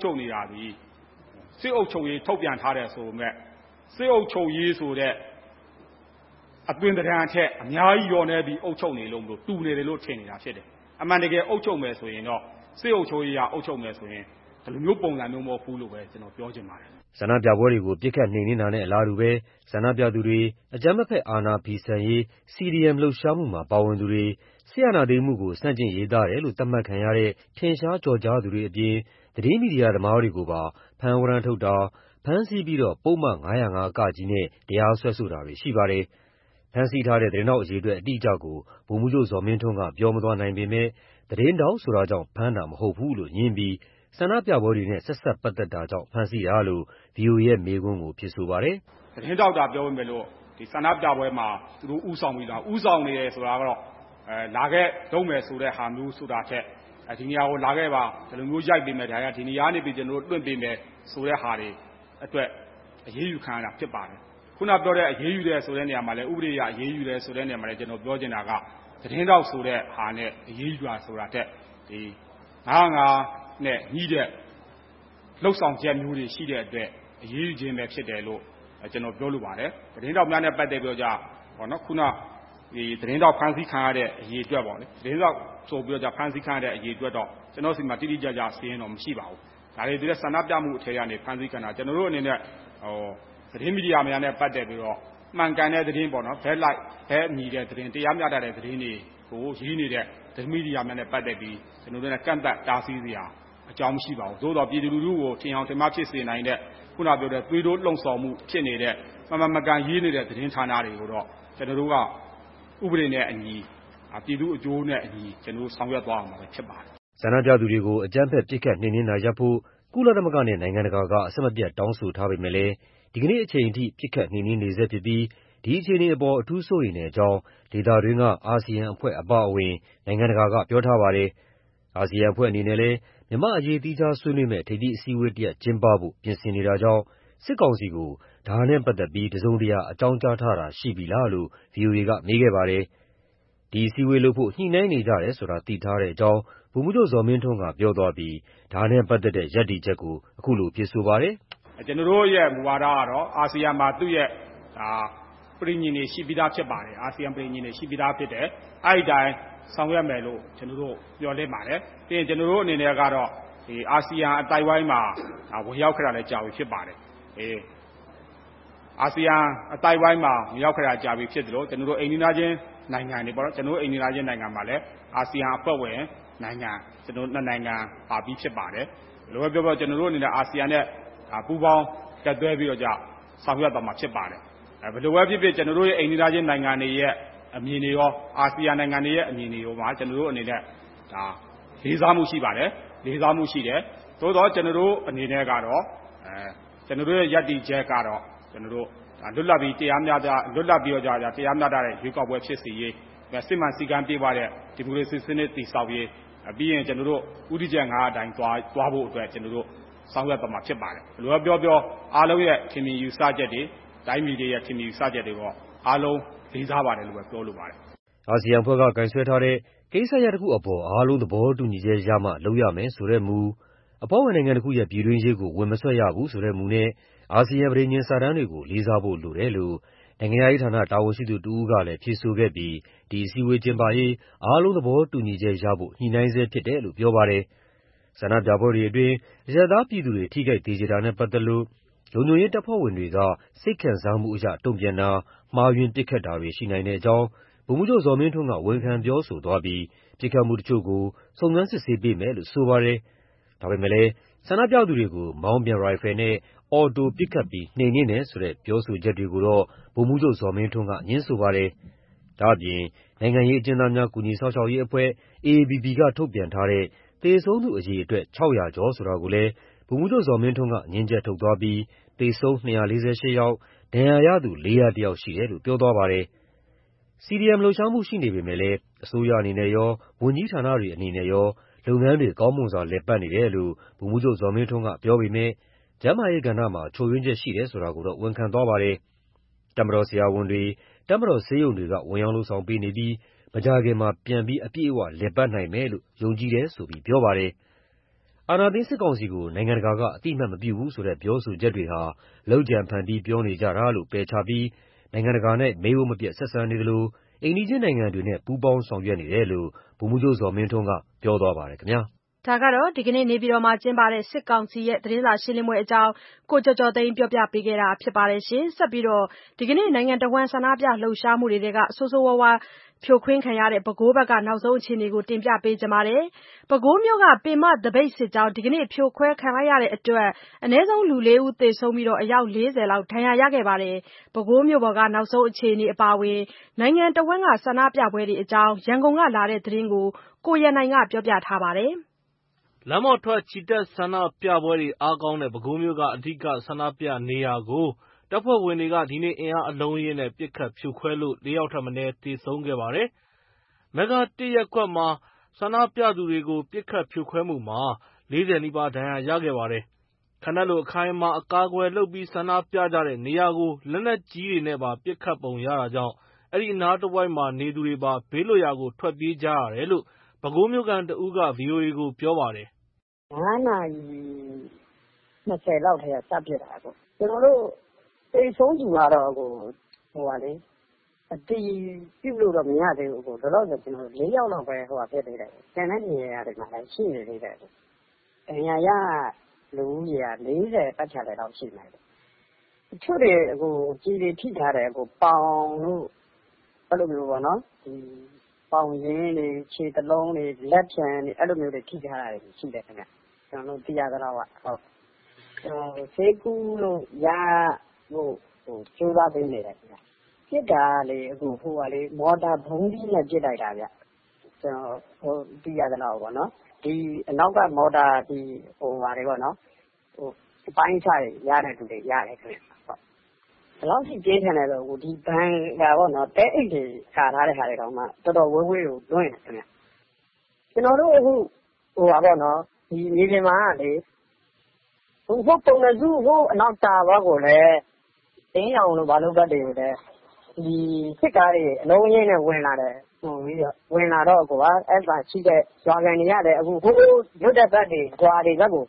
စစ်အုပ်ချုပ်ရေးထုတ်ပြန်ထားတဲ့ဆိုမဲ့စစ်အုပ်ချုပ်ရေးဆိုတဲ့အသွင်သဏ္ဍာန်ထက်အများကြီးရောနေပြီးအုပ်ချုပ်နေလို့မလို့တူနေတယ်လို့ထင်နေတာဖြစ်တယ်အမှန်တကယ်အုပ်ချုပ်မယ်ဆိုရင်တော့စစ်အုပ်ချုပ်ရေးကအုပ်ချုပ်မယ်ဆိုရင်ဒီလိုမျိုးပုံစံမျိုးမဟုတ်ဘူးလို့ပဲကျွန်တော်ပြောချင်ပါတယ်ဆန္ဒပြပွဲတွေကိုပြစ်ခတ်နှိမ်နင်းတာနဲ့အလားတူပဲဆန္ဒပြသူတွေအကြမ်းမဖက်အာဏာဖီဆန်ရေး CDM လှုပ်ရှားမှုမှာပါဝင်သူတွေဆီယနာသိမ်းမှုကိုစန့်ကျင်ရေးသားတယ်လို့သတ်မှတ်ခံရတဲ့ထင်ရှားကြော်ကြားသူတွေအပြင်သတင်းမီဒီယာသမားတွေကိုပါဖမ်းဝရမ်းထုတ်တာဖမ်းဆီးပြီးတော့ပုဒ်မ905ကကြီးနဲ့တရားစွဲဆိုတာတွေရှိပါတယ်ဖမ်းဆီးထားတဲ့သတင်းတောက်အရေးအတွက်အတိအကျကိုဗိုလ်မှူးချုပ်ဇော်မင်းထွန်းကပြောမသွားနိုင်ပေမဲ့သတင်းတောက်ဆိုတာကြောင့်ဖမ်းတာမဟုတ်ဘူးလို့ညင်းပြီးဆန္ဒပြပွဲတွေနဲ့ဆက်ဆက်ပတ်သက်တာကြောင့်ဖမ်းဆီးတာလို့ VOA ရဲ့မေးခွန်းကိုဖြေဆိုပါတယ်။သတင်းတောက်တာပြောမယ်လို့ဒီဆန္ဒပြပွဲမှာသူတို့ဥဆောင်ပြီးတော့ဥဆောင်နေတယ်ဆိုတာကတော့လာခဲ့လုံးမယ်ဆိုတဲ့ဟာမျိုးဆိုတာချက်ဒီနေရာကိုလာခဲ့ပါဒီလိုမျိုးရိုက်ပေးမယ်ဒါကဒီနေရာနေပြီးကျွန်တော်တို့တွင့်ပေးမယ်ဆိုတဲ့ဟာတွေအတွက်အရေးယူခံရတာဖြစ်ပါတယ်။ခုနပြောတဲ့အရေးယူတဲ့ဆိုတဲ့နေရာမှာလည်းဥပဒေအရအရေးယူတယ်ဆိုတဲ့နေရာမှာလည်းကျွန်တော်ပြောချင်တာကသတင်းတောက်ဆိုတဲ့ဟာနဲ့အရေးယူတာဆိုတာတက်ဒီ905နဲ့ညှိတဲ့လှုပ်ဆောင်ချက်မျိုးတွေရှိတဲ့အတွက်အရေးယူခြင်းပဲဖြစ်တယ်လို့ကျွန်တော်ပြောလိုပါတယ်။သတင်းတောက်များနဲ့ပတ်သက်ပြောကြဟောနော်ခုနဒီသတင်းတောက်ဖန်ဆီးခံရတဲ့အရေးအတွက်ပေါ့လေသတင်းတောက်ဆိုပြောကြဖန်ဆီးခံရတဲ့အရေးအတွက်တော့ကျွန်တော်စီမှာတိတိကျကျစီးရင်တော့မရှိပါဘူး။ဒါတွေဒီဆန္ဒပြမှုအထက်ကနေဖန်ဆီးခံတာကျွန်တော်တို့အနေနဲ့သတင်းမီဒီယာများနဲ့ပတ်သက်ပြီးတော့မှန်ကန်တဲ့သတင်းပေါ့နော်ဘက်လိုက်ဘက်ညီတဲ့သတင်းတရားမျှတတဲ့သတင်းတွေကိုရေးနေတဲ့သတင်းမီဒီယာများနဲ့ပတ်သက်ပြီးကျွန်တော်တို့နဲ့ကန့်သတ်တားဆီးစရာအကြောင်းမရှိပါဘူးသို့တော်ပြည်သူလူထုကိုထင်အောင်ထင်မှားဖြစ်စေနိုင်တဲ့ခုနပြောတဲ့သွေးတိုးလှုံ့ဆော်မှုဖြစ်နေတဲ့မကန်ရေးနေတဲ့သတင်းဌာနတွေကိုတော့ကျွန်တော်တို့ကဥပဒေနဲ့အညီပြည်သူအကျိုးနဲ့အညီကျွန်တော်ဆောင်ရွက်သွားအောင်ပဲဖြစ်ပါတယ်ဆန္ဒပြသူတွေကိုအကြမ်းဖက်ပစ်ခတ်နှိမ်နင်းတာရပ်ဖို့ကုလသမဂ္ဂနဲ့နိုင်ငံတကာကအဆက်မပြတ်တောင်းဆိုထားပေမဲ့လည်းဒီကနေ့အချိန်အထိပစ်ခတ်နှိမ်နင်းနေဆဲဖြစ်ပြီးဒီအခြေအနေအပေါ်အထူးစိုးရိမ်တဲ့အကြောင်းဒေသတွင်းကအာဆီယံအဖွဲ့အပါအဝင်နိုင်ငံတကာကပြောထားပါတယ်။အာဆီယံအဖွဲ့အနေနဲ့လည်းမြန်မာ့အရေးသီးခြားဆွေးနွေးမယ့်ထိပ်သီးအစည်းအဝေးတစ်ရပ်ကျင်းပဖို့ပြင်ဆင်နေတာကြောင့်စစ်ကောင်စီကိုဒါနဲ့ပတ်သက်ပြီးတစုံတရာအကြောင်းကြားထားတာရှိပြီလားလို့ VOA ကမေးခဲ့ပါတယ်။ဒီအစည်းအဝေးလုပ်ဖို့ညှိနှိုင်းနေကြတယ်ဆိုတာသိထားတဲ့အကြောင်းဗိုလ်မှူးချုပ်ဇော်မင်းထွန်းကပြောသွားပြီးဒါနဲ့ပတ်သက်တဲ့ရပ်တည်ချက်ကိုအခုလိုဖြေဆိုပါတယ်။ကျွန်တော်တို့ရဲ့မူဝါဒကတော့အာဆီယံမှာသူ့ရဲ့ပြည်ညင်တွေရှိပြီးသားဖြစ်ပါတယ်အာဆီယံပြည်ညင်တွေရှိပြီးသားဖြစ်တယ်အဲ့ဒီတိုင်းဆောင်ရွက်မယ်လို့ကျွန်တော်တို့ပြောလင့်ပါတယ်ပြီးရင်ကျွန်တော်တို့အနေနဲ့ကတော့ဒီအာဆီယံအတိုင်းဝိုင်းမှာဝင်ရောက်ခဲ့တာလည်းကြာပြီဖြစ်ပါတယ်အာဆီယံအတိုင်းဝိုင်းမှာဝင်ရောက်ခဲ့တာကြာပြီဖြစ်တယ်လို့ကျွန်တော်တို့အိန္ဒိယချင်းနိုင်ငံတွေပေါ့နော်ကျွန်တော်တို့အိန္ဒိယချင်းနိုင်ငံမှာလည်းအာဆီယံအဖွဲ့ဝင်နိုင်ငံကျွန်တော်နှစ်နိုင်ငံပါပြီးဖြစ်ပါတယ်လိုပဲပြောကျွန်တော်တို့အနေနဲ့အာဆီယံနဲ့ပူးပေါင်းတက်သွဲပြီးတော့ဆောင်ရွက်သွားမှာဖြစ်ပါတယ်ဘယ်လိုပဲဖြစ်ဖြစ်ကျွန်တော်တို့ရဲ့အိန္ဒိယချင်းနိုင်ငံတွေရဲ့အမြင်တွေရောအာဆီယံနိုင်ငံတွေရဲ့အမြင်တွေရောမှာကျွန်တော်တို့အနေနဲ့လေးစားမှုရှိပါတယ်လေးစားမှုရှိတယ်သို့တော့ကျွန်တော်တို့အနေနဲ့ကတော့ကျွန်တော်တို့ရဲ့ယက်တီချက်ကတော့ကျွန်တော်တို့လွတ်လပ်ပြီးတရားမျှတလွတ်လပ်ပြီးတော့တရားမျှတတဲ့ရွေးကောက်ပွဲဖြစ်စီရေးစစ်မှန်စည်းကမ်းပြည့်ဝတဲ့ဒီမိုကရေစီစနစ်တည်ဆောက်ရေးပြီးရင်ကျွန်တော်တို့ဥတီချက်9အတိုင်းသွားဖို့အတွက်ကျွန်တော်တို့ဆောင်ရွက်သွားမှာဖြစ်ပါတယ်ဘယ်လိုပြောအားလုံးရဲ့ခင်မင်ယူဆချက်တွေတိုင်းပြည်တွေရဲ့ခင်မင်ယူဆချက်တွေတော့အားလုံးလေးစားပါတယ်လို့ပဲပြောလိုပါတယ်အာဆီယံဖွဲ့ကကင်ဆယ်ထားတဲ့ကိစ္စရပ်တစ်ခုအပေါ်အားလုံးသဘောတူညီချက်ရမှလုပ်ရမယ်ဆိုတဲ့မူအဖွဲ့ဝင်နိုင်ငံတစ်ခုရဲ့ပြည်တွင်းရေးကိုဝင်မဆွတ်ရဘူးဆိုတဲ့မူနဲ့အာဆီယံပြည်ညင်စာတမ်းတွေကိုလေးစားဖို့လိုတယ်လို့နိုင်ငံရေးဌာနတာဝန်ရှိသူတဦးကလည်းဖြေဆိုခဲ့ပြီးဒီအစည်းအဝေးကျင်းပရေးအားလုံးသဘောတူညီချက်ရဖို့ညှိနှိုင်းဆဲဖြစ်တယ်လို့ပြောပါတယ်ဆန္ဒပြပွဲတွေအတွင်းအရပ်သားပြည်သူတွေထိခိုက်သေကြေတာနဲ့ပတ်သက်လို့လုံခြုံရေးတပ်ဖွဲ့ဝင်တွေကစိတ်ခံစားမှုအရတုံ့ပြန်တာမှားယွင်းပစ်ခတ်တာတွေရှိနိုင်တဲ့အကြောင်းဗိုလ်မှူးချုပ်ဇော်မင်းထွန်းကဝန်ခံပြောဆိုသွားပြီးပစ်ခတ်မှုတချို့ကိုစုံစမ်းစစ်ဆေးပေးမယ်လို့ဆိုပါတယ်ဒါပေမဲ့လည်းဆန္ဒပြသူတွေကိုမောင်းပြန်ရိုင်ဖယ်နဲ့အော်တိုပစ်ခတ်ပြီးနှိမ်နင်းတယ်ဆိုတဲ့ပြောဆိုချက်တွေကိုတော့ဗိုလ်မှူးချုပ်ဇော်မင်းထွန်းကငြင်းဆိုပါတယ်ဒါ့အပြင်နိုင်ငံရေးအကျဉ်းသားများကူညီစောင့်ရှောက်ရေးအဖွဲ့ AAPP ကထုတ်ပြန်ထားတဲ့သေဆုံးသူအရေအတွက်600ကျော်ဆိုတာကိုလည်းဗိုလ်မှူးချုပ်ဇော်မင်းထွန်းကငြင်းချက်ထုတ်သွားပြီးသေဆုံး248ယောက်ဒဏ်ရာရသူ400ယောက်ရှိတယ်လို့ပြောသွားပါတယ်CDM လှုပ်ရှားမှုရှိနေပေမဲ့လည်းအစိုးရအနေနဲ့ရောဝန်ကြီးဌာနတွေအနေနဲ့ရောလုပ်ငန်းတွေကောင်းမွန်စွာလည်ပတ်နေတယ်လို့ဗိုလ်မှူးချုပ်ဇော်မင်းထွန်းကပြောပေမဲ့ကျန်းမာရေးကဏ္ဍမှာချို့ယွင်းချက်ရှိတယ်ဆိုတာကိုတော့ဝန်ခံသွားပါတယ်။တပ်မတော်ဆရာဝန်တွေတပ်မတော်ဆေးရုံတွေကဝန်ရောက်လုပ်ဆောင်ပေးနေပြီးမကြာခင်မှာပြန်ပြီးအပြည့်အဝလည်ပတ်နိုင်မယ်လို့ယုံကြည်တယ်ဆိုပြီးပြောပါတယ်။အာဏာသိမ်းစစ်ကောင်စီကိုနိုင်ငံတကာကအသိအမှတ်မပြုဘူးဆိုတဲ့ပြောဆိုချက်တွေဟာလုပ်ကြံဖန်တီးပြောနေကြတာလို့ပယ်ချပြီးနိုင်ငံတကာနဲ့မေးဖို့မပြတ်ဆက်ဆံနေသလိုအိမ်နီးချင်းနိုင်ငံတွေနဲ့ပူးပေါင်းဆောင်ရွက်နေတယ်လို့ဗိုလ်မှူးချုပ်ဇော်မင်းထွန်းကပြောသွားပါတယ်ခင်ဗျာဒါကတော့ဒီကနေ့နေပြည်တော်မှာကျင်းပတဲ့စစ်ကောင်စီရဲ့သတင်းစာရှင်းလင်းပွဲအကြောင်းကိုကျော်ကျော်သိန်းပြောပြပေးခဲ့တာဖြစ်ပါတယ်ရှင်ဆက်ပြီးတော့ဒီကနေ့နိုင်ငံတော်ဝန်ဆန္ဒပြလှုပ်ရှားမှုတွေကဆိုးဆိုးဝါးဝါးဖြိုခွင်းခံရတဲ့ပဲခူးဘက်ကနောက်ဆုံးအခြေအနေကိုတင်ပြပေးကြပါမယ်။ပဲခူးမြို့ကပင်မတပိတ်စစ်ကြောင်းဒီကနေ့ဖြိုခွဲခံရတဲ့အတွက်အနည်းဆုံးလူ4ဦးသေဆုံးပြီးအယောက်40လောက်ဒဏ်ရာရခဲ့ပါတယ်။ပဲခူးမြို့ပေါ်ကနောက်ဆုံးအခြေအနေအပါအဝင်နိုင်ငံတော်ဝန်ကဆန္ဒပြပွဲတွေအကြောင်းရန်ကုန်ကလာတဲ့သတင်းကိုကိုရန်နိုင်ကပြောပြထားပါတယ်။လမ်းပေါ်ထွက်ချီတက်ဆန္ဒပြပွဲတွေအားကောင်းတဲ့ပဲခူးမြို့ကအဓိကဆန္ဒပြနေရာကိုတပ်ဖွဲ့ဝင်တွေကဒီနေ့အင်အားအလုံးအရင်းနဲ့ပစ်ခတ်ဖြိုခွဲလို့4ယောက်ထက်မနည်းသေဆုံးခဲ့ပါတယ်။မဂ္ဂ1ရပ်ကွက်မှာဆန္ဒပြသူတွေကိုပစ်ခတ်ဖြိုခွဲမှုမှာ40နီးပါးဒဏ်ရာရခဲ့ပါတယ်။ခံတပ်လိုအခိုင်အမာအကာအကွယ်လုပ်ပြီးဆန္ဒပြကြတဲ့နေရာကိုလက်နက်ကြီးတွေနဲ့ပါပစ်ခတ်ပုံရတာကြောင့်အဲဒီအနားတဝိုက်မှာနေသူတွေပါဘေးလွတ်ရာကိုထွက်ပြေးကြရတယ်လို့ပဲခူးမြို့ခံတဦးက VOA ကိုပြောပါတယ်။9 နာရီ 20လောက်ထဲကစပစ်တာပေါ့။ကျွန်တော်တို့သေဆုံးသူကတော့အတည်ပြုလို့တော့မရသေးဘူး။လောလောဆယ်ကျွန်တော်4ယောက်လောက်ပဲဖြစ်သေးတယ်။ကျန်တဲ့နေရာတွေမှာလည်းရှိနေသေးတယ်။ဒဏ်ရာရလူဦးရေက40ပတ်ချာလည်လောက်ရှိမယ်။တချို့တွေကြီးတွေထိထားတယ်ပေါင်လို့အဲ့လိုမျိုးပေါ့နော်ဒီပေါင်ရင်းတွေခြေတလုံးတွေလက်ဖြံတွေအဲ့လိုမျိုးတွေထိထားတာတွေရှိတယ်ခင်ဗျကျွန်တော်တို့သိရသလောက်ဟုတ်ဆေးကူးလို့ရဖို့ကျိုးစားပေးနေတယ်ခင်ဗျပြစ်တာလေမော်တာဘုံကြီးနဲ့ပြစ်လိုက်တာဗျကျွန်တော်သိရသလောက်ပေါ့နော်ဒီအနောက်ကမော်တာဒီတွေပေါ့နော်အပိုင်းခြားရတဲ့သူတွေရတယ်ခင်ဗျဟုတ်ဘယ်လောက်ရှိပြင်းထန်လဲဆိုဒီဘန်ကပေါ့နော်တဲအိတ်တွေခါထားတဲ့ဟာတွေတော့မှတော်တော်ဝဲကိုလွင့်တယ်ခင်ဗျကျွန်တော်တို့အခုပေါ့နော်ဒီမြေပြင်မှာလေပုံနှစုအနောက်တာဘက်ကိုလည်းတင်းအောင်လို့ဘာလို့ဘက်တွေကိုလည်းဒီစစ်ကားတွေအလုံးရင်းနဲ့ဝင်လာတယ်ဝင်လာတော့အဲ့ဒါရှိတဲ့ရွာကန်တွေရတယ်အခုလွတ်တဲ့ဘက်တွေရွာတွေဘက်ကို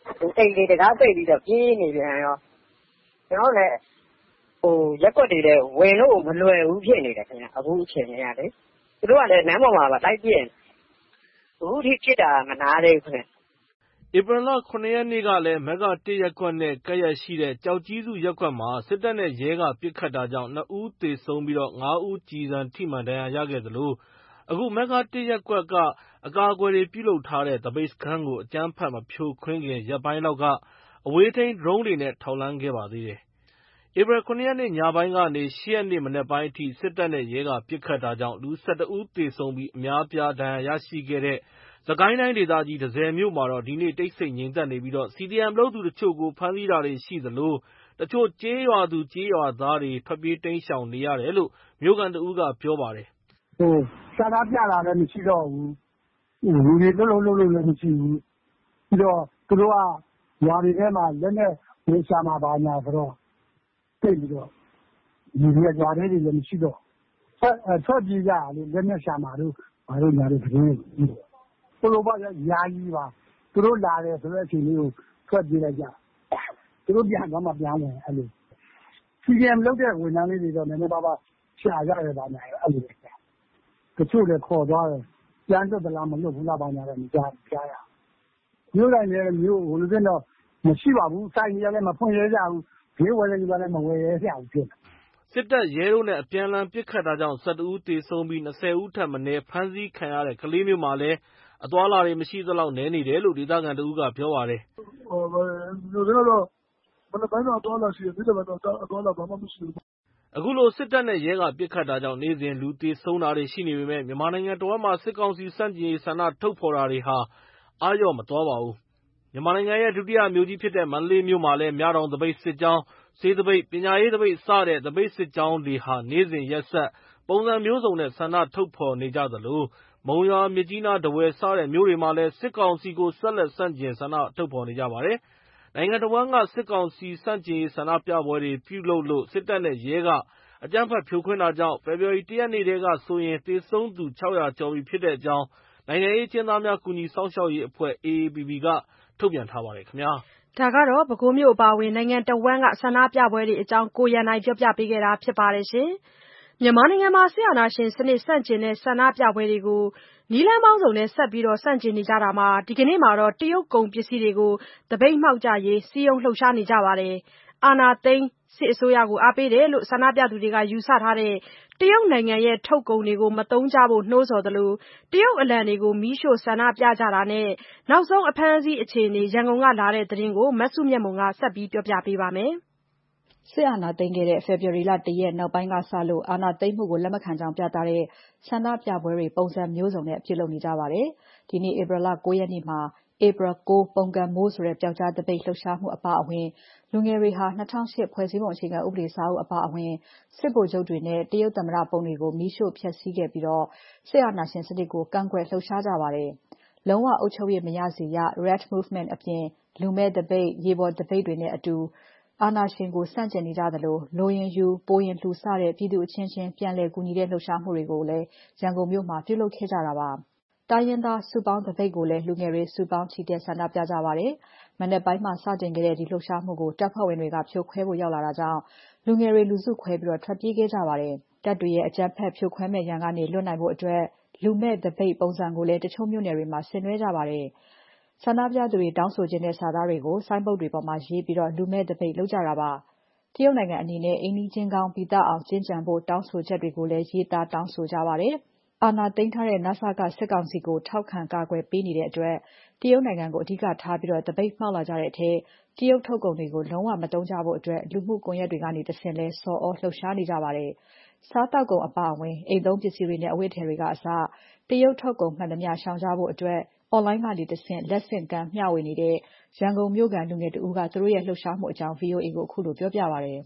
အိမ်တွေတကားပိတ်ပြီးတော့ပြေးနေပြန်ရောကျွန်တော်လည်းရက်ကွက်တွေလည်းဝင်လို့မလွယ်ဘူးဖြစ်နေတယ်ခင်ဗျအခုအချိန်ကြီးကလေသူတို့ကလည်းလမ်းပေါ်မှာပါတိုက်ပြင်းအခုထိဖြစ်တာမနာသေးဘူးခင်ဗျဧပြီလ 9 ရက်နေ့ကလည်း မဂ္ဂတစ်ရပ်ကွက်နဲ့ကပ်လျက်ရှိတဲ့ကျောက်ကြီးစုရပ်ကွက်မှာစစ်တပ်နဲ့ရဲကပစ်ခတ်တာကြောင့် 2 ဦးသေဆုံးပြီး 5 ဦးကျည်ဆံထိမှန်ဒဏ်ရာရခဲ့သလို အခုမဂ္ဂတစ်ရပ်ကွက်ကအကာအကွယ်တွေပြုလုပ်ထားတဲ့သပိတ်စခန်းကိုအကြမ်းဖက်မဖြိုခွင်းခင်ရက်ပိုင်းလောက်က အဝေးထိန်းဒရုန်းတွေနဲ့ထောက်လှမ်းခဲ့ပါသေးတယ်။ ဧပြီ 7 ရက်နေ့ညပိုင်းကနေ 8 ရက်နေ့မနက်ပိုင်းအထိစစ်တပ်နဲ့ရဲကပစ်ခတ်တာကြောင့် လူ 11 ဦးသေဆုံးပြီးအများအပြားဒဏ်ရာရရှိခဲ့တဲ့ စစ်ကိုင်းတိုင်းဒေသကြီး တန့်ဆည်မြို့မှာတော့ ဒီနေ့တိတ်ဆိတ်ငြိမ်သက်နေပြီး CDM လုပ်သူတချို့ကိုဖမ်းဆီးတာတွေရှိသလို တချို့ကျေးရွာသူကျေးရွာသားတွေထွက်ပြေးတိမ်းရှောင်နေရတယ်လို့ မြို့ခံတဦးကပြောပါတယ်။ဆန္ဒပြတာလည်းမရှိတော့ဘူး။လူတွေလှုပ်လည်းမရှိဘူး။ပြီးတော့သူတို့ကရွာတွေထဲမှာလက်နဲ့ဝင်ရှာမှာပါညာဆိုတော့သိပြီးတော့လူတွေကရွာထဲတွေလည်းမရှိတော့ထွက်ပြေးကြလေလက်နဲ့ရှာမှာတို့ဘာလို့ညာတို့သတင်းဘလိုပါယာယီပါသူတို့လာတယ်ဆိုတဲ့အချိန်လေးကိုထွက်ပြေးလိုက်ကြသူတို့ပြန်သွားမှပြန်ဝင်အဲ့လို CDM လုပ်တဲ့ဝန်ထမ်းလေးတွေတော့နည်းနည်းပါးပါးရှာရတယ်ပါညာအဲ့လိုတချို့လည်းခေါ်သွားတယ်ပြန်တော့တလားမလွတ်ဘူးလားပါညာတော့မကြားရမျိုးတိုင်းလည်းမျိုးဟိုလိုတော့မရှိပါဘူးစိုက်နေရလည်းမဖွင့်ရဲကြဘူးဈေးဝယ်လည်းဒီကလည်းမဝယ်ရဲကြဘူးဖြစ်စစ်တပ်ရဲတို့နဲ့အပြန်အလှန်ပစ်ခတ်တာကြောင့် 12 ဦးသေဆုံးပြီး 20 ဦးထက်မနည်းဖမ်းဆီးခံရတဲ့ကလေးမြို့မှာလည်းအသွားအလာတွေမရှိသလောက်နည်းနေတယ်လို့ဒေသခံတဦးကပြောပါတယ်လူတွေကတော့ဘယ်လိုပိုင်းတော့အသွားလာရှိတယ်ဒီလိုပဲတော့အသွားလာဘာမှမရှိဘူးအခုလိုစစ်တပ်နဲ့ရဲကပစ်ခတ်တာကြောင့်နေ့စဉ်လူသေဆုံးတာတွေရှိနေပေမဲ့မြန်မာနိုင်ငံတော်မှာစစ်ကောင်စီစန့်ကျင်ရေးဆန္ဒထုတ်ဖော်တာတွေဟာအားလျော့မသွားပါဘူးမြန်မာနိုင်ငံရဲ့ဒုတိယမြို့ကြီးဖြစ်တဲ့မန္တလေးမြို့မှာလည်းမြတောင်သပိတ်စစ်ကြောင်းဆေးသပိတ်ပညာရေးသပိတ်စတဲ့သပိတ်စစ်ကြောင်းတွေဟာနေ့စဉ်ရက်ဆက်ပုံစံမျိုးစုံနဲ့ဆန္ဒထုတ်ဖော်နေကြသလိုမုံရွာမြစ်ကြီးနားထားဝယ်စတဲ့မြို့တွေမှာလည်းစစ်ကောင်စီကိုဆက်လက်ဆန့်ကျင်ဆန္ဒထုတ်ဖော်နေကြပါတယ်နိုင်ငံတော်ဝန်ကစစ်ကောင်စီစန့်ကျင်ရေးဆန္ဒပြပွဲတွေပြုလုပ်လို့စစ်တပ်နဲ့ရဲကအကြမ်းဖက်ဖြိုခွင်းတာကြောင့်ဖေဖော်ဝါရီ 1 ရက်နေ့တည်းကဆိုရင်သေဆုံးသူ 600 ကျော်ပြီဖြစ်တဲ့အကြောင်းနိုင်ငံရေးအကျဉ်းသားများကူညီစောင့်ရှောက်ရေးအဖွဲ့ AAPP ကထုတ်ပြန်ထားပါတယ်ခင်ဗျာဒါကတော့ပဲခူးမြို့အပါအဝင်နိုင်ငံတော်ဝန်ကဆန္ဒပြပွဲတွေအကြောင်းကိုရန်နိုင်ပြောပြပေးခဲ့တာဖြစ်ပါတယ်ရှင်မြန်မာနိုင်ငံမှာစစ်အာဏာရှင်စနစ်ဆန့်ကျင်တဲ့ဆန္ဒပြပွဲတွေကိုနည်းလမ်းပေါင်းစုံနဲ့ဆက်ပြီးဆန့်ကျင်နေကြတာမှာဒီကနေ့မှာတော့တရုတ်ကုန်ပစ္စည်းတွေကိုသပိတ်မှောက်ကြရေးစည်းရုံးလှုပ်ရှားနေကြပါတယ်အာဏာသိမ်းစစ်အစိုးရကိုအားပေးတယ်လို့ဆန္ဒပြသူတွေကယူဆထားတဲ့တရုတ်နိုင်ငံရဲ့ထုတ်ကုန်တွေကိုမသုံးကြဖို့နှိုးဆော်သလိုတရုတ်အလံတွေကိုမီးရှို့ဆန္ဒပြကြတာနဲ့နောက်ဆုံးအဖမ်းအဆီးအခြေအနေရန်ကုန်ကလာတဲ့သတင်းကိုမစုမြတ်မွန်ကဆက်ပြီးပြောပြပေးပါမယ်စစ်အာဏာသိမ်းခဲ့တဲ့ဖေဖော်ဝါရီလ 1 ရက်နောက်ပိုင်းကစလို့အာဏာသိမ်းမှုကိုလက်မခံကြောင်းပြသတဲ့ဆန္ဒပြပွဲတွေပုံစံမျိုးစုံနဲ့ပြုလုပ်နေကြပါတယ်။ဒီနေ့ဧပြီလ 9 ရက်နေ့မှာဧပြီ 9 ပုံကံမိုးဆိုတဲ့ပျောက်ကြားသပိတ်လှုပ်ရှားမှုအပါအဝင်လူငယ်တွေဟာ2008ဖွဲ့စည်းပုံအခြေခံဥပဒေစာအုပ်အပါအဝင်စစ်ဗိုလ်ချုပ်တွေနဲ့တရုတ်သမ္မတပုံတွေကိုမီးရှို့ဖျက်ဆီးခဲ့ပြီးစစ်အာဏာရှင်စနစ်ကိုကန့်ကွက်လှုပ်ရှားကြပါတယ်။လုံးဝအုပ်ချုပ်ရေးမရစေရ Red Movement အပြင်လူမဲ့သပိတ်ရေပေါ်သပိတ်တွေနဲ့အတူအာဏာရှင်ကိုဆန့်ကျင်နေကြသလိုလိုရင်ယူပိုရင်လှူစတဲ့ပြည်သူအချင်းချင်းပြန်လည်ကူညီတဲ့လှုပ်ရှားမှုတွေကိုလည်းရန်ကုန်မြို့မှာပြုလုပ်ခဲ့ကြတာပါ။တိုင်းရင်းသားစုပေါင်းသပိတ်ကိုလည်းလူငယ်တွေစုပေါင်းချီတက်ဆန္ဒပြကြပါတယ်။မနက်ပိုင်းမှာစတင်ခဲ့တဲ့ဒီလှုပ်ရှားမှုကိုတပ်ဖွဲ့ဝင်တွေကဖြိုခွဲဖို့ရောက်လာတာကြောင့်လူငယ်တွေလူစုခွဲပြီးထွက်ပြေးခဲ့ကြပါတယ်။တပ်တွေရဲ့အကြမ်းဖက်ဖြိုခွဲမဲ့ရန်ကနေလွတ်နိုင်ဖို့အတွက်လူမဲ့သပိတ်ပုံစံကိုလည်းတချို့မြို့နယ်တွေမှာဆင်နွှဲကြပါတယ်။ဆန္ဒပြသူတွေတောင်းဆိုခြင်းတဲ့စာသားတွေကိုဆိုင်းဘုတ်တွေပေါ်မှာရေးပြီးလူမဲ့သပိတ်လုပ်ကြတာပါ။တရုတ်နိုင်ငံအနေနဲ့အိမ်နီးချင်းကောင်းပိသအောင်ကျင့်ကြံဖို့တောင်းဆိုချက်တွေကိုလည်းရေးသားတောင်းဆိုကြပါတယ်။အာဏာသိမ်းထားတဲ့နစကစစ်ကောင်စီကိုထောက်ခံကာကွယ်ပေးနေတဲ့အတွက်တရုတ်နိုင်ငံကိုအဓိကထားပြီးသပိတ်မှောက်လာကြတဲ့အထက်တရုတ်ထုတ်ကုန်တွေကိုလုံးဝမသုံးကြဖို့အတွက်လူမှုကွန်ရက်တွေကနေတဆင့်လဲဆော်ဩလှုပ်ရှားနေကြပါတယ်။စားတောက်ကုန်အပါအဝင်အိမ်သုံးပစ္စည်းတွေနဲ့အဝတ်အထည်တွေကအစတရုတ်ထုတ်ကုန်မှန်သမျှရှောင်ကြဖို့အတွက်အွန်လိုင်းကနေတဆင့်လက်ဆင့်ကမ်းမျှဝေနေတဲ့ရန်ကုန်မြို့ခံလူငယ်တဦးကသူတို့ရဲ့လှုပ်ရှားမှုအကြောင်း VOA ကိုအခုလိုပြောပြပါတယ်။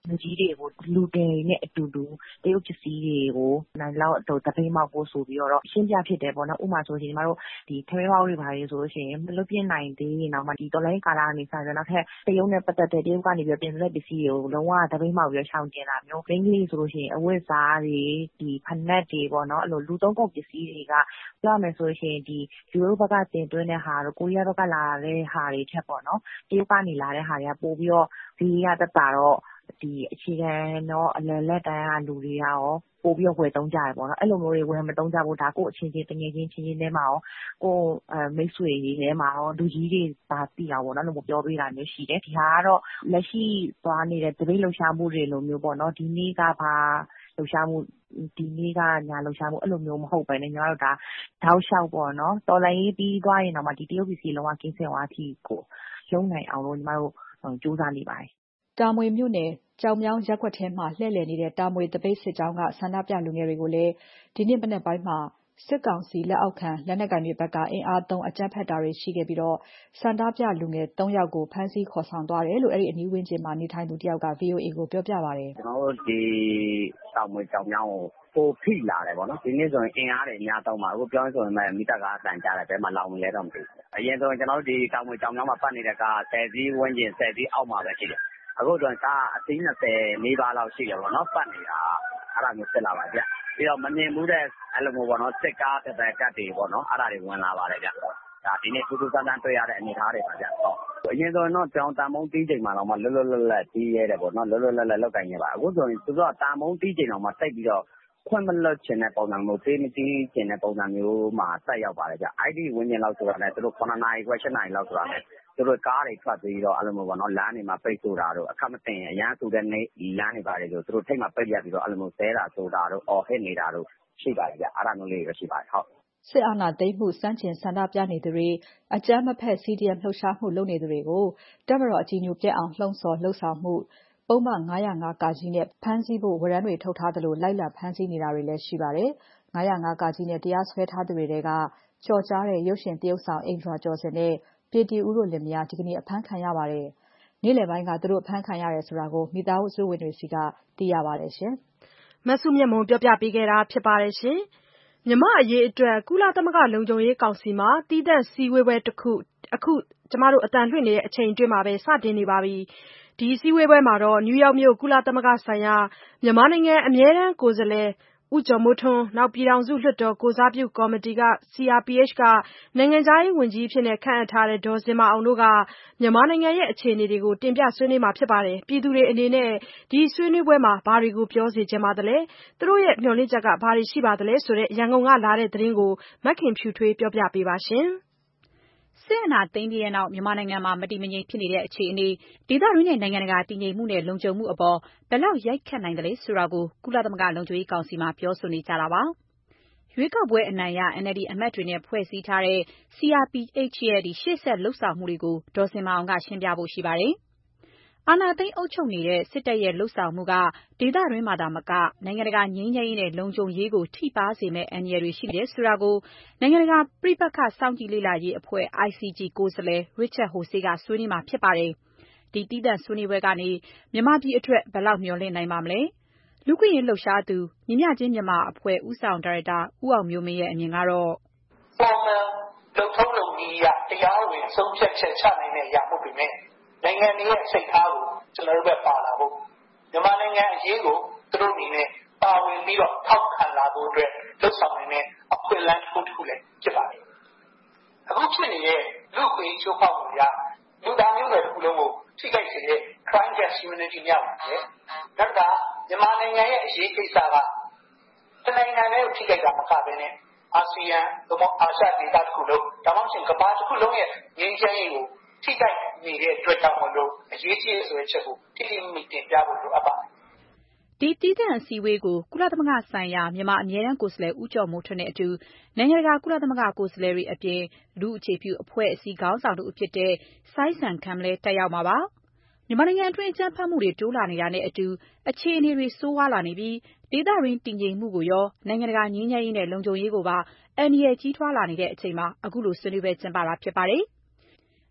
လူကြီးတွေကိုလူတယ်နဲ့အတူတူတရုတ်ပစ္စည်းတွေကိုနိုင်လောက်သပိတ်မှောက်ဖို့ဆိုပြီးတော့ရှင်းပြဖြစ်တယ်ပေါ့နော်ဥပမာဆိုရင်ညီမတို့ဒီထမင်းပေါက်တွေပါလေဆိုလို့ရှိရင်မလွတ်ပြင်းနိုင်သေးရင်တော့မှဒီတော်လိုင်းကာလာကနေဆိုင်နောက်ထပ်တရုတ်နဲ့ပတ်သက်တဲ့တရုတ်ကနေပြီးပြင်တဲ့ပစ္စည်းတွေကိုလုံးဝသပိတ်မှောက်ပြီးရှောင်ကျင်တာမျိုးဂိမ်းကလေးဆိုလို့ရှိရင်အဝတ်စားတွေဒီဖနက်တွေပေါ့နော်အဲ့လိုလူသုံးကုန်ပစ္စည်းတွေကပြောမယ်ဆိုရင်ဒီယူရိုဘက်ကတင်သွင်းတဲ့ဟာတို့ကိုရီးယားဘက်ကလာတဲ့ဟာတွေထက်ပေါ့နော်တရုတ်ကနေလာတဲ့ဟာတွေကပို့ပြီးတော့ဒီကတက်တာတော့ဒီအခြေခံတော့အလယ်လက်တန်းကလူတွေကရောပို့ပြီးတော့ဝယ်သုံးကြတယ်ပေါ့နော်အဲ့လိုမျိုးတွေဝယ်မသုံးကြဘူးဒါကိုအချင်းချင်းတငယ်ချင်းချင်းထဲမှာရောကိုမိတ်ဆွေတွေထဲမှာရောလူကြီးတွေပါသိအောင်ပေါ့နော်လို့ပြောပေးတာမျိုးရှိတယ်ဒီဟာကတော့လက်ရှိသွားနေတဲ့တပိတ်လှူရှားမှုတွေလိုမျိုးပေါ့နော်ဒီနေ့ကဘာလှူရှားမှုဒီနေ့ကညာလှူရှားမှုအဲ့လိုမျိုးမဟုတ်ပဲねညီမတို့ဒါတောက်လျှောက်ပေါ့နော်တော်လိုင်းရေးပြီးသွားရင်တော့မှဒီတရုတ်ပြည်စီလုံးဝကင်းစင်သွားပြီကိုရုံးနိုင်အောင်လို့ညီမတို့စူးစမ်းနေပါတယ်တာမွေမြို့နယ်ကြောင်မြောင်းရပ်ကွက်ထဲမှာလှည့်လည်နေတဲ့တာမွေတပိတ်စစ်ကြောင်းကဆန္ဒပြလူငယ်တွေကိုလည်းဒီနေ့မနက်ပိုင်းမှာစစ်ကောင်စီလက်အောက်ခံလက်နက်ကိုင်တွေဘက်ကအင်အားသုံးအကြမ်းဖက်တာတွေရှိခဲ့ပြီးတော့ဆန္ဒပြလူငယ်3ယောက်ကိုဖမ်းဆီးခေါ်ဆောင်သွားတယ်လို့အဲ့ဒီအနီးဝန်းကျင်မှာနေထိုင်သူတယောက်က VOA ကိုပြောပြပါတယ်ကျွန်တော်တို့ဒီတာမွေကြောင်မြောင်းကိုပိုဖိလာတယ်ပေါ့နော်ဒီနေ့ဆိုရင်အင်အားတွေအများသုံးပါအခုပြောရင်ဆိုရင်မိသားကအတန်ကြားတယ်ဘယ်မှာလောင်မလဲတော့မသိဘူးအရင်ဆိုရင်ကျွန်တော်တို့ဒီတာမွေကြောင်မြောင်းမှာပတ်နေတဲ့ကား10စီးဝန်းကျင်10စီးအောက်မှာပဲရှိတယ်အခုတော့ကားအစီး20နီးပါးလောက်ရှိတယ်ပေါ့နော်ပတ်နေတာအဲ့ဒါမျိုးဖြစ်လာပါဗျပြီးတော့မမြင်ဘူးတဲ့အဲ့လိုမျိုးပေါ့နော်စစ်ကားတက်တွေပေါ့နော်အဲ့ဒါတွေဝင်လာပါတယ်ဗျဒါဒီနေ့ထူးထူးဆန်းဆန်းတွေ့ရတဲ့အနေအထားတွေပါဗျဟုတ်အရင်ဆိုရင်တော့ကြောင်တန်မုံတီးချိန်မှာတော့မလွတ်လွတ်လပ်လပ်တီးရဲတယ်ပေါ့နော်လွတ်လွတ်လပ်လပ်လောက်ကင်နေပါအခုဆိုရင်သူတို့ကတန်မုံတီးချိန်တော့မှတိတ်ပြီးတော့ခွင့်မလွတ်ချင်တဲ့ပုံစံမျိုးသေးမတီးချင်တဲ့ပုံစံမျိုးမှာဆက်ရောက်ပါတယ်ဗျအဲ့ဒီဝင်းကျင်လောက်ဆိုတာလည်းသူတို့9နာရီခွဲ10နာရီလောက်ဆိုတာလည်းသူတို့ကားတွေထွက်ပြီးတော့အဲ့လိုမျိုးပေါ့နော်လမ်းတွေမှာပိတ်ဆိုတာတို့အခက်မတင်အရန်ဆိုတဲ့နေလမ်းတွေပါတယ်လို့သူတို့ထိတ်မှပိတ်ရပြီးတော့အဲ့လိုမျိုးဆဲတာဆိုတာတို့အော်ဟစ်နေတာတို့ရှိပါတယ်ဗျအဲ့ဒါမျိုးလေးတွေရှိပါတယ်ဟုတ်စစ်အာဏာသိမ်းမှုစန့်ကျင်ဆန္ဒပြနေသူတွေအကြမ်းမဖက် CDM လှုပ်ရှားမှုလုပ်နေသူတွေကိုတပ်မတော်အကြီးအကျယ်ပြက်အောင်လှုံ့ဆော်လှုပ်ဆောင်မှုပုံမှန်905 ကကြီးနဲ့ဖမ်းဆီးဖို့ဝရမ်းတွေထုတ်ထားသလိုလိုက်လံဖမ်းဆီးနေတာတွေလည်းရှိပါတယ်905 ကကြီးနဲ့တရားစွဲထားသူတွေကကြော်ကြားတဲ့ရုပ်ရှင်တရုတ်ဆောင်အိမ်စွာကျော်စင်နဲ့ပြည်တီဦးတို့လင်မယားဒီကနေ့အဖမ်းခံရပါတယ်နေ့လယ်ပိုင်းကသူတို့အဖမ်းခံရတယ်ဆိုတာကိုမိသားစုဝင်တွေစီကသိရပါတယ်ရှင်မဆုမြတ်မုံပြောပြပေးခဲ့တာဖြစ်ပါတယ်ရှင်မြမအရေးအတွက်ကုလသမဂ္ဂလုံခြုံရေးကောင်စီမှာတည်တဲ့စည်းဝေးပွဲတစ်ခုအခုကျမတို့အတန်လွှင့်နေတဲ့အချိန်အတွင်းမှာပဲစတင်နေပါပြီဒီစည်းဝေးပွဲမှာတော့နယူးယောက်မြို့ကုလသမဂ္ဂဆိုင်ရာမြန်မာနိုင်ငံအမြဲတမ်းကိုယ်စားလှယ်ဦးကျော်မိုးထွန်းနောက်ပြည်ထောင်စုလွှတ်တော်ကိုစားပြုကော်မတီက CRPH ကနိုင်ငံခြားရေးဝန်ကြီးဖြစ်တဲ့ခန့်အပ်ထားတဲ့ဒေါ်ဇင်မာအောင်တို့ကမြန်မာနိုင်ငံရဲ့အခြေအနေတွေကိုတင်ပြဆွေးနွေးမှာဖြစ်ပါတယ်ပြည်သူတွေအနေနဲ့ဒီဆွေးနွေးပွဲမှာဘာတွေကိုပြောစေချင်ပါသလဲသူတို့ရဲ့မျှော်လင့်ချက်ကဘာတွေရှိပါသလဲဆိုတဲ့ရန်ကုန်ကလာတဲ့သတင်းကိုမခင်ဖြူထွေးပြောပြပေးပါရှင်စစ်အာဏာသိမ်းပြီးတဲ့နောက်မြန်မာနိုင်ငံမှာမတည်မငြိမ်ဖြစ်နေတဲ့အခြေအနေဒေသတွင်းနဲ့နိုင်ငံတကာတည်ငြိမ်မှုနဲ့လုံခြုံမှုအပေါ်ဘယ်လောက်ရိုက်ခတ်နိုင်တယ်လဲဆိုတာကိုကုလသမဂ္ဂလုံခြုံရေးကောင်စီမှာပြောဆိုနေကြတာပါ။ရွေးကောက်ပွဲအနိုင်ရ NLD အမတ်တွေနဲ့ဖွဲ့စည်းထားတဲ့ CRPH ရဲ့ရှေ့ဆက်လှုပ်ဆောင်မှုတွေကိုဒေါ်စင်မာအောင်ကရှင်းပြဖို့ရှိပါတယ်။အာဏာသိမ်းအုပ်ချုပ်နေတဲ့စစ်တပ်ရဲ့လှုပ်ဆောင်မှုကဒေသတွင်းမှာသာမကနိုင်ငံတကာငြိမ်းချမ်းရေးနဲ့လုံခြုံရေးကိုထိပါးစေမယ့်အန္တရာယ်တွေရှိနေတယ်ဆိုတာကိုနိုင်ငံတကာပြိပက္ခစောင့်ကြည့်လေ့လာရေးအဖွဲ့ ICG ကိုယ်စားလှယ် Richard Horsey ကဆွေးနွေးမှာဖြစ်ပါတယ်။ဒီတည်တံ့ဆွေးနွေးပွဲကနေမြန်မာပြည်အတွက်ဘယ်လောက်မျှော်လင့်နိုင်ပါမလဲ။လူ့အခွင့်အရေးလှုပ်ရှားသူညီမျှခြင်းမြန်မာအဖွဲ့ဦးဆောင်ဒါရိုက်တာဦးအောင်မျိုးမင်းရဲ့အမြင်ကတော့ပုံမှန်လုပ်ထုံးလုပ်နည်းအရတရားဝင်ဆုံးဖြတ်ချက်ချနိုင်တဲ့အရာမဟုတ်ပေမဲ့နိုင်ငံရဲ့စိတ်ထားကိုကျွန်တော်တို့ပဲပါလာဖို့မြန်မာနိုင်ငံအရေးကိုသူတို့အနေနဲ့ပါဝင်ပြီးတော့ထောက်ခံလာဖို့အတွက်လှုပ်ဆောင်နေတဲ့အခွင့်အလမ်းတစ်ခုလည်းဖြစ်ပါတယ်။အခုဖြစ်နေတဲ့လူ့အခွင့်အရေးချိုးဖောက်မှုတွေကလူသားမျိုးနွယ်တစ်ခုလုံးကိုထိခိုက်စေတဲ့ crime against humanity များပါတယ်။ဒါကမြန်မာနိုင်ငံရဲ့အရေးကိစ္စကတနိုင်ငံနဲ့ထိခိုက်တာမကဘဲနဲ့အာဆီယံသို့မဟုတ်အာရှဒေသတစ်ခုလုံးဒါမှမဟုတ်ကမ္ဘာတစ်ခုလုံးရဲ့ငြိမ်းချမ်းရေးကိုထိခိုက်နေတဲ့အတွက်ကြောင့်မလို့အရေးကြီးဆိုတဲ့ချက်ကိုတိတိမိတင်ပြဖို့လိုအပ်ပါတယ်။ဒီတည်တံ့အစည်းအဝေးကိုကုလသမဂ္ဂဆိုင်ရာမြန်မာအမြဲတမ်းကိုယ်စားလှယ်ဦးကျော်မိုးထွန်းနဲ့အတူနိုင်ငံတကာကုလသမဂ္ဂကိုယ်စားလှယ်တွေအပြင်လူ့အခြေပြုအဖွဲ့အစည်းခေါင်းဆောင်တို့အဖြစ်တဲ့စိုင်းစံခမ်းလည်းတက်ရောက်မှာပါ။မြန်မာနိုင်ငံအတွင်းအကြမ်းဖက်မှုတွေတိုးလာနေတာနဲ့အတူအခြေအနေတွေဆိုးဝါးလာနေပြီးဒေသတွင်းတည်ငြိမ်မှုကိုရောနိုင်ငံတကာငြိမ်းချမ်းရေးနဲ့လုံခြုံရေးကိုပါအန္တရာယ်ကြီးထွားလာနေတဲ့အချိန်မှာအခုလိုဆွေးနွေးပွဲကျင်းပတာဖြစ်ပါတယ်။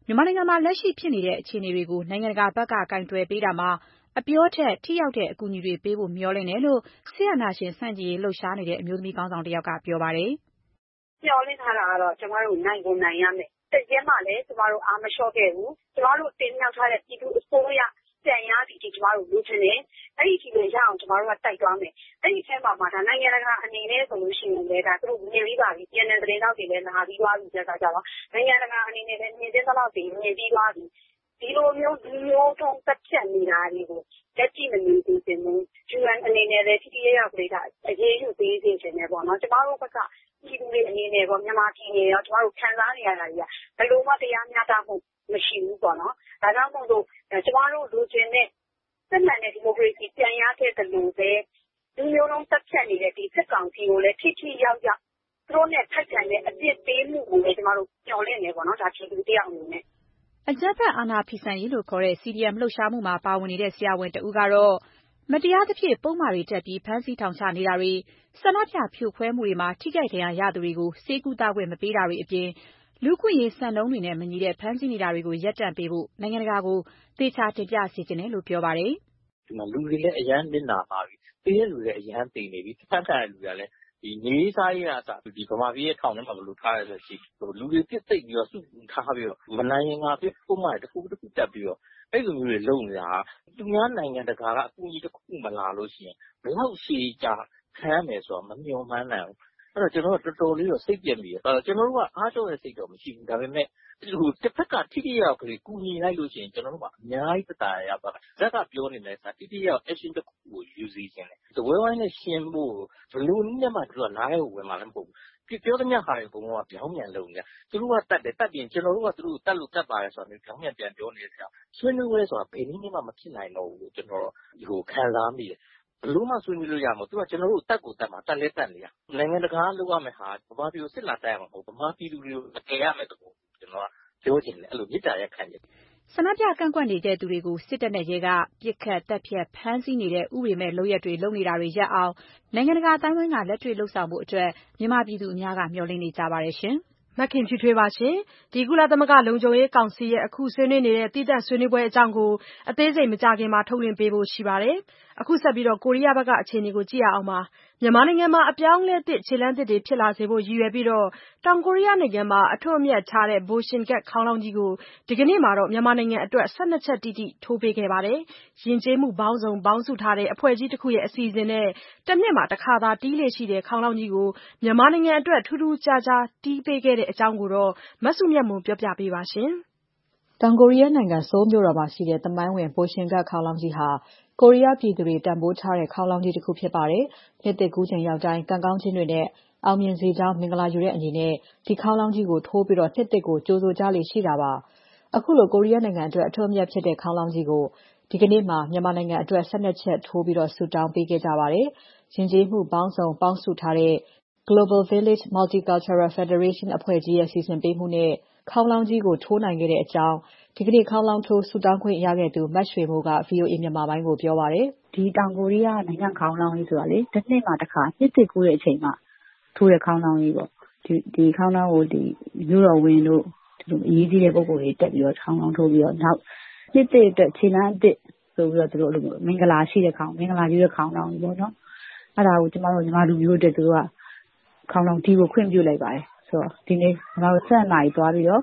မြန်မာနိုင်ငံမှာလက်ရှိဖြစ်နေတဲ့အခြေအနေတွေကိုနိုင်ငံတကာဘက်ကကိုင်တွယ်ပေးတာမှာအပြောထက်ထိရောက်တဲ့အကူအညီတွေပေးဖို့မျှော်လင့်တယ်လို့စစ်အာဏာရှင်ဆန့်ကျင်ရေးလှုပ်ရှားနေတဲ့အမျိုးသမီးခေါင်းဆောင်တယောက်ကပြောပါတယ်။မျှော်လင့်ထားတာကတော့ကျမတို့နိုင်ကိုနိုင်ရမယ်။တကယ်မှလည်းကျမတို့အားမလျှော့ခဲ့ဘူး။ကျမတို့တင်မြှောက်ထားတဲ့ပြည်သူအစိုးရပြန်ရသည်ဒီကျမတို့လိုချင်တယ်။အဲ့ဒီအချိန်ရအောင်ကျမတို့ကတိုက်သွားမယ်။အဲ့ဒီအချိန်မှာဒါနိုင်ငံတကာအနေနဲ့ဆိုလို့ရှိရင်လည်းဒါသူတို့မြင်ပြီးပါပြီ။ပြည်내သတင်းတောက်တွေလည်းလာပြီးသွားပြီတဲ့အခါကျတော့နိုင်ငံတကာအနေနဲ့လည်းမြင်သင့်သလောက်တွေမြင်ပြီးသွားပြီ။ဒီလိုမျိုးဒီမျိုးထုံးသက်ချက်နေတာတွေကိုလက်ကြည့်မနေသေးဘူး။ UN အနေနဲ့လည်းထိထိရောက်ပြေးတာအရေးယူပေးစေချင်တယ်ပေါ့နော်။ကျမတို့ဘက်ကပြည်သူတွေအနေနဲ့ပေါ့မြန်မာပြည်နေရောကျမတို့ခံစားနေရတာကြီးဘယ်လိုမှတရားမျှတမှုမရှိဘူးပေါ့နော်။ဒါကြောင့်မို့လို့ကျမတို့လူချင်းနဲ့စစ်မှန်တဲ့ဒီမိုကရေစီပြန်ရခဲ့တယ်လို့ပဲဒီမျိုးလုံးသက်ဖြတ်နေတဲ့ဒီစစ်ကောင်စီကိုလည်းထိထိရောက်သူတို့နဲ့ထိုက်တန်တဲ့အပြစ်ပေးမှုကိုလည်းကျမတို့ညှော်လင့်နေပေါ့နော်။ဒါပြည်သူတယောက်အနေနဲ့အကြမ်းဖက်အာဏာဖီဆန်ရေးလို့ခေါ်တဲ့ CDM လှုပ်ရှားမှုမှာပါဝင်နေတဲ့ဆရာဝန်တဦးကတော့မတရားသဖြင့်ပုံမှားတွေတက်ပြီးဖမ်းဆီးထောင်ချနေတာတွေဆန္ဒပြဖြိုခွဲမှုတွေမှာထိခိုက်ဒဏ်ရာရသူတွေကိုဆေးကုသခွင့်မပေးတာတွေအပြင်လူ့ခွင့်ရေးစံနှုန်းတွေနဲ့မညီတဲ့ဖမ်းဆီးနေတာတွေကိုရပ်တန့်ပေးဖို့နိုင်ငံတကာကိုသေချာတင်ပြစေချင်တယ်လို့ပြောပါတယ်။ဒီမှာလူတွေလည်းအရန်နစ်နာပါပြီ။သေတဲ့လူလည်းအရန်သေနေပြီ။ဖမ်းခံရတဲ့လူတွေကလည်းဒီနေစားရေးအစားဒီဗမာပြည်ရဲ့ထောင်ထဲမှာဘယ်လိုထားရလဲဆိုတော့လူတွေပြစ်သိပ်ပြီးတော့စုထားပြီးတော့မနိုင်ရင်ငါပြပုံမှန်တစ်ခုတက်ပြီးတော့အဲ့လိုမျိုးတွေလုပ်နေတာသူများနိုင်ငံတကာကအကူအညီတစ်ခုမလာလို့ရှိရင်ဘယ်လောက်ရှည်ကြာခံရမယ်ဆိုတော့မမျှော်မှန်းနိုင်ဘူးအဲ့တော့ကျွန်တော်တို့တော်တော်လေးတော့စိတ်ပြက်မိတယ်ကျွန်တော်တို့ကအားထုတ်တဲ့စိတ်တော့မရှိဘူးဒါပေမဲ့တစ်ဖက်ကထိထိရောက်ကလေးကူညီလိုက်လို့ရှိရင်ကျွန်တော်တို့ကအများကြီးသက်သာရပါမယ်ဇက်ကပြောနေတယ်ဆိုတာထိထိရောက် action တစ်ခုကိုယူစီခြင်းတယ်ဝဲဝိုင်းနဲ့ရှင်းဖို့ဘလို့နည်းနဲ့မှသူကနားရဲဝင်မှလည်းမဟုတ်ဘူးပြောသမျှဟာတွေဘုံကပြောင်းပြန်လုပ်နေတယ်သူတို့ကတတ်တယ်တတ်ပြင်ကျွန်တော်တို့ကသူတို့တတ်လို့တတ်ပါတယ်ဆိုတာမျိုးပြောင်းပြန်ပြောနေတယ်ဆိုတာဆွေးနွေးပွဲဆိုတာဘယ်နည်းမှမဖြစ်နိုင်တော့ဘူးလို့ကျွန်တော်တို့ခံစားမိတယ်ဘလို့မှဆွေးနွေးလို့ရမှာသူကကျွန်တော်တို့တက်ကိုတက်မှာတက်လဲတက်နေရနိုင်ငံတကာလောက်ရမယ်ဟာဗမာပြည်ကိုစစ်လာတိုက်ရမှာမဟုတ်ဗမာပြည်လူတွေကိုတကယ်ရမယ်တော့ကျွန်တော်ကပြောချင်တယ်အဲ့လိုမြစ်တာရက်ခံတယ်ဆန္ဒပြကန့်ကွက်နေတဲ့သူတွေကိုစစ်တပ်နဲ့ရဲကပြစ်ခတ်တပ်ဖြတ်ဖမ်းဆီးနေတဲ့ဥပဒေမဲ့လုပ်ရက်တွေလုပ်နေတာတွေရပ်အောင်နိုင်ငံတကာအတိုင်းအဝိုင်းကလက်တွေ့လှုပ်ဆောင်ဖို့အတွက်မြန်မာပြည်သူအများကမျှော်လင့်နေကြပါတယ်ရှင်။မခင်ဖြူထွေးပါရှင်။ဒီကုလသမဂ္ဂလုံခြုံရေးကောင်စီရဲ့အခုဆွေးနွေးနေတဲ့တည်တံ့ဆွေးနွေးပွဲအကြောင်းကိုအသေးစိတ်မကြခင်မှာထုတ်လွှင့်ပေးဖို့ရှိပါတယ်။အခုဆက်ပြီးကိုရီးယားဘက်ကအခြေအနေကိုကြည့်ရအောင်ပါ။မြန်မာနိုင်ငံမှာအပြောင်းလဲသစ်ခြေလှမ်းသစ်တွေဖြစ်လာစေဖို့ရည်ရွယ်ပြီးတောင်ကိုရီးယားနိုင်ငံမှာအထွတ်အမြတ်ထားတဲ့ Boshingat ခေါင်းလောင်းကြီးကိုဒီကနေ့မှာမြန်မာနိုင်ငံအတွက်12ချက်တိတိထိုးပေးခဲ့ပါတယ်။ယဉ်ကျေးမှုပေါင်းစုံပေါင်းစုထားတဲ့အဖွဲ့ကြီးတစ်ခုရဲ့အစီအစဉ်နဲ့တစ်နှစ်မှာတစ်ခါသာတီးလေ့ရှိတဲ့ခေါင်းလောင်းကြီးကိုမြန်မာနိုင်ငံအတွက်ထူးထူးခြားခြားတီးပေးခဲ့တဲ့အကြောင်းကိုမစုမြတ်မွန်ပြောပြပေးပါရှင်။တောင်ကိုရီးယားနိုင်ငံဆိုးလ်မြို့တော်မှာရှိတဲ့သမိုင်းဝင် Boshingat ခေါင်းလောင်းကြီးဟာကိုရီးယားပြည်သူတွေတန်ဖိုးထားတဲ့ခေါင်းလောင်းကြီးတစ်ခုဖြစ်ပါတယ်။နှစ်သစ်ကူးချိန်ရောက်တိုင်းကံကောင်းခြင်းတွေနဲ့အောင်မြင်စေကြောင်းမင်္ဂလာယူတဲ့အနေနဲ့ဒီခေါင်းလောင်းကြီးကိုထိုးပြီးနှစ်သစ်ကိုကြိုဆိုကြလေရှိတာပါ။အခုလိုကိုရီးယားနိုင်ငံအတွက်အထွတ်အမြတ်ဖြစ်တဲ့ခေါင်းလောင်းကြီးကိုဒီကနေ့မှာမြန်မာနိုင်ငံအတွက်12ချက်ထိုးပြီးဆုတောင်းပေးခဲ့ကြပါတယ်။ယဉ်ကျေးမှုပေါင်းစုံပေါင်းစုထားတဲ့ Global Village Multicultural Federation အဖွဲ့ကြီးရဲ့စီစဉ်ပေးမှုနဲ့ခေါင်းလောင်းကြီးကိုထိုးနိုင်ခဲ့တဲ့အကြောင်းဒီကနေ့ခေါင်းလောင်းထိုးဆုတောင်းခွင့်ရခဲ့သူမတ်ရွှေမိုးက VOA မြန်မာပိုင်းကိုပြောပါတယ်။ဒီတောင်ကိုရီးယားနိုင်ငံခေါင်းလောင်းကြီးဆိုတာလေတစ်နှစ်မှာတစ်ခါနှစ်သစ်ကူးတဲ့အချိန်မှာထိုးတဲ့ခေါင်းလောင်းကြီးပေါ့ဒီခေါင်းလောင်းကိုဒီမြို့တော်ဝင်တို့ဒီလိုအရေးကြီးတဲ့ပုံကိုယ်တွေတက်ပြီးခေါင်းလောင်းထိုးပြီးနောက်နှစ်သစ်အတွက်ခြေလမ်းအသစ်ဆိုပြီးသူတို့အဲ့လိုမင်္ဂလာရှိတဲ့ခေါင်းမင်္ဂလာကြီးတဲ့ခေါင်းလောင်းကြီးပေါ့နော်အဲ့ဒါကိုကျမတို့ညီမလူမျိုးတွေသူတို့ကခေါင်းလောင်းတီးကိုခွင့်ပြုလိုက်ပါတယ်ဆိုတော့ဒီနေ့ကျွန်တော်တို့7 နာရီသွားပြီး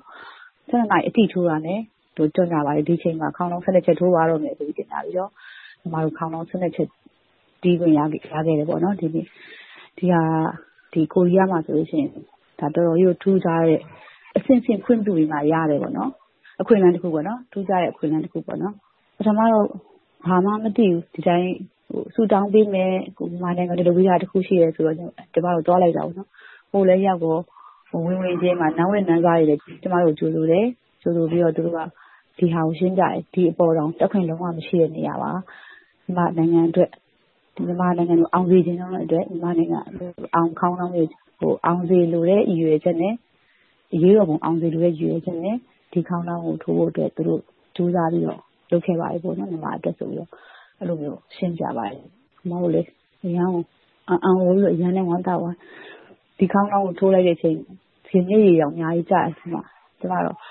7 နာရီအတိထိုးတာနဲ့တို့ကြော်ကြပါတယ်ဒီချိန်မှာခေါင်းလောင်း12ချက်ထိုးပါတော့မယ်ဆိုပြီးတင်လာပြီးတော့ကျွန်တော်တို့ခေါင်းလောင်း12ချက်တီးခွင့်ရခဲ့တယ်ပေါ့နော်ဒီနေ့ဒီကိုရီးယားမှာဆိုလို့ရှိရင်ဒါတော်တော်ကြီးထူးခြားတဲ့အဆင့်ဆင့်ခွင့်ပြုပြီးမှရတယ်ပေါ့နော်အခွင့်အလမ်းတစ်ခုပေါ့နော်ထူးခြားတဲ့အခွင့်အလမ်းတစ်ခုပေါ့နော်ပထမတော့ဘာမှမသိဘူးဒီတိုင်းဆူတောင်းပေးမယ်ကိုမနိုင်ငံတလူဝိရတစ်ခုရှိရဲဆိုတော့ကျမတို့တွားလိုက်တာပေါ့နော်ဟိုလည်းရောက်တော့ဝင်ချင်းမှာနန်းဝဲနန်းစားရည်ကျမတို့ကြိုးဆိုတယ်ကြိုးဆိုပြီးတော့သူတို့ကဒီဟာကိုရှင်းကြတယ်ဒီအပေါ်တော်တက်ခွင့်လုံးဝမရှိတဲ့နေရာပါဒီမှာနိုင်ငံအတွက်ဒီမြန်မာနိုင်ငံကိုအောင်စေခြင်းတဲ့အတွက်မြန်မာနိုင်ငံအောင်ခေါင်းလောင်းတွေအောင်စေလိုတဲ့ရည်ရွယ်ချက်နဲ့အရေးတော်ပုံအောင်စေလိုတဲ့ရည်ရွယ်ချက်နဲ့ဒီခေါင်းလောင်းကိုထိုးဖို့အတွက်သူတို့ကြိုးစားပြီးတော့လုပ်ခဲ့ပါတယ်ပေါ့နော်မြန်မာအတွက်ဆိုပြီးတော့အဲ့လိုမျိုးရှင်းပြပါတယ်ကျွန်တော်တို့လည်းအရန်ကိုအောင်လို့အရန်နဲ့ဝမ်းသာပါဒီခေါင်းလောင်းကိုထိုးလိုက်တဲ့အချိန်ဒီနေ့ရောင်အများကြီးကြာတယ်ဒီမှာကျွန်တော်တို့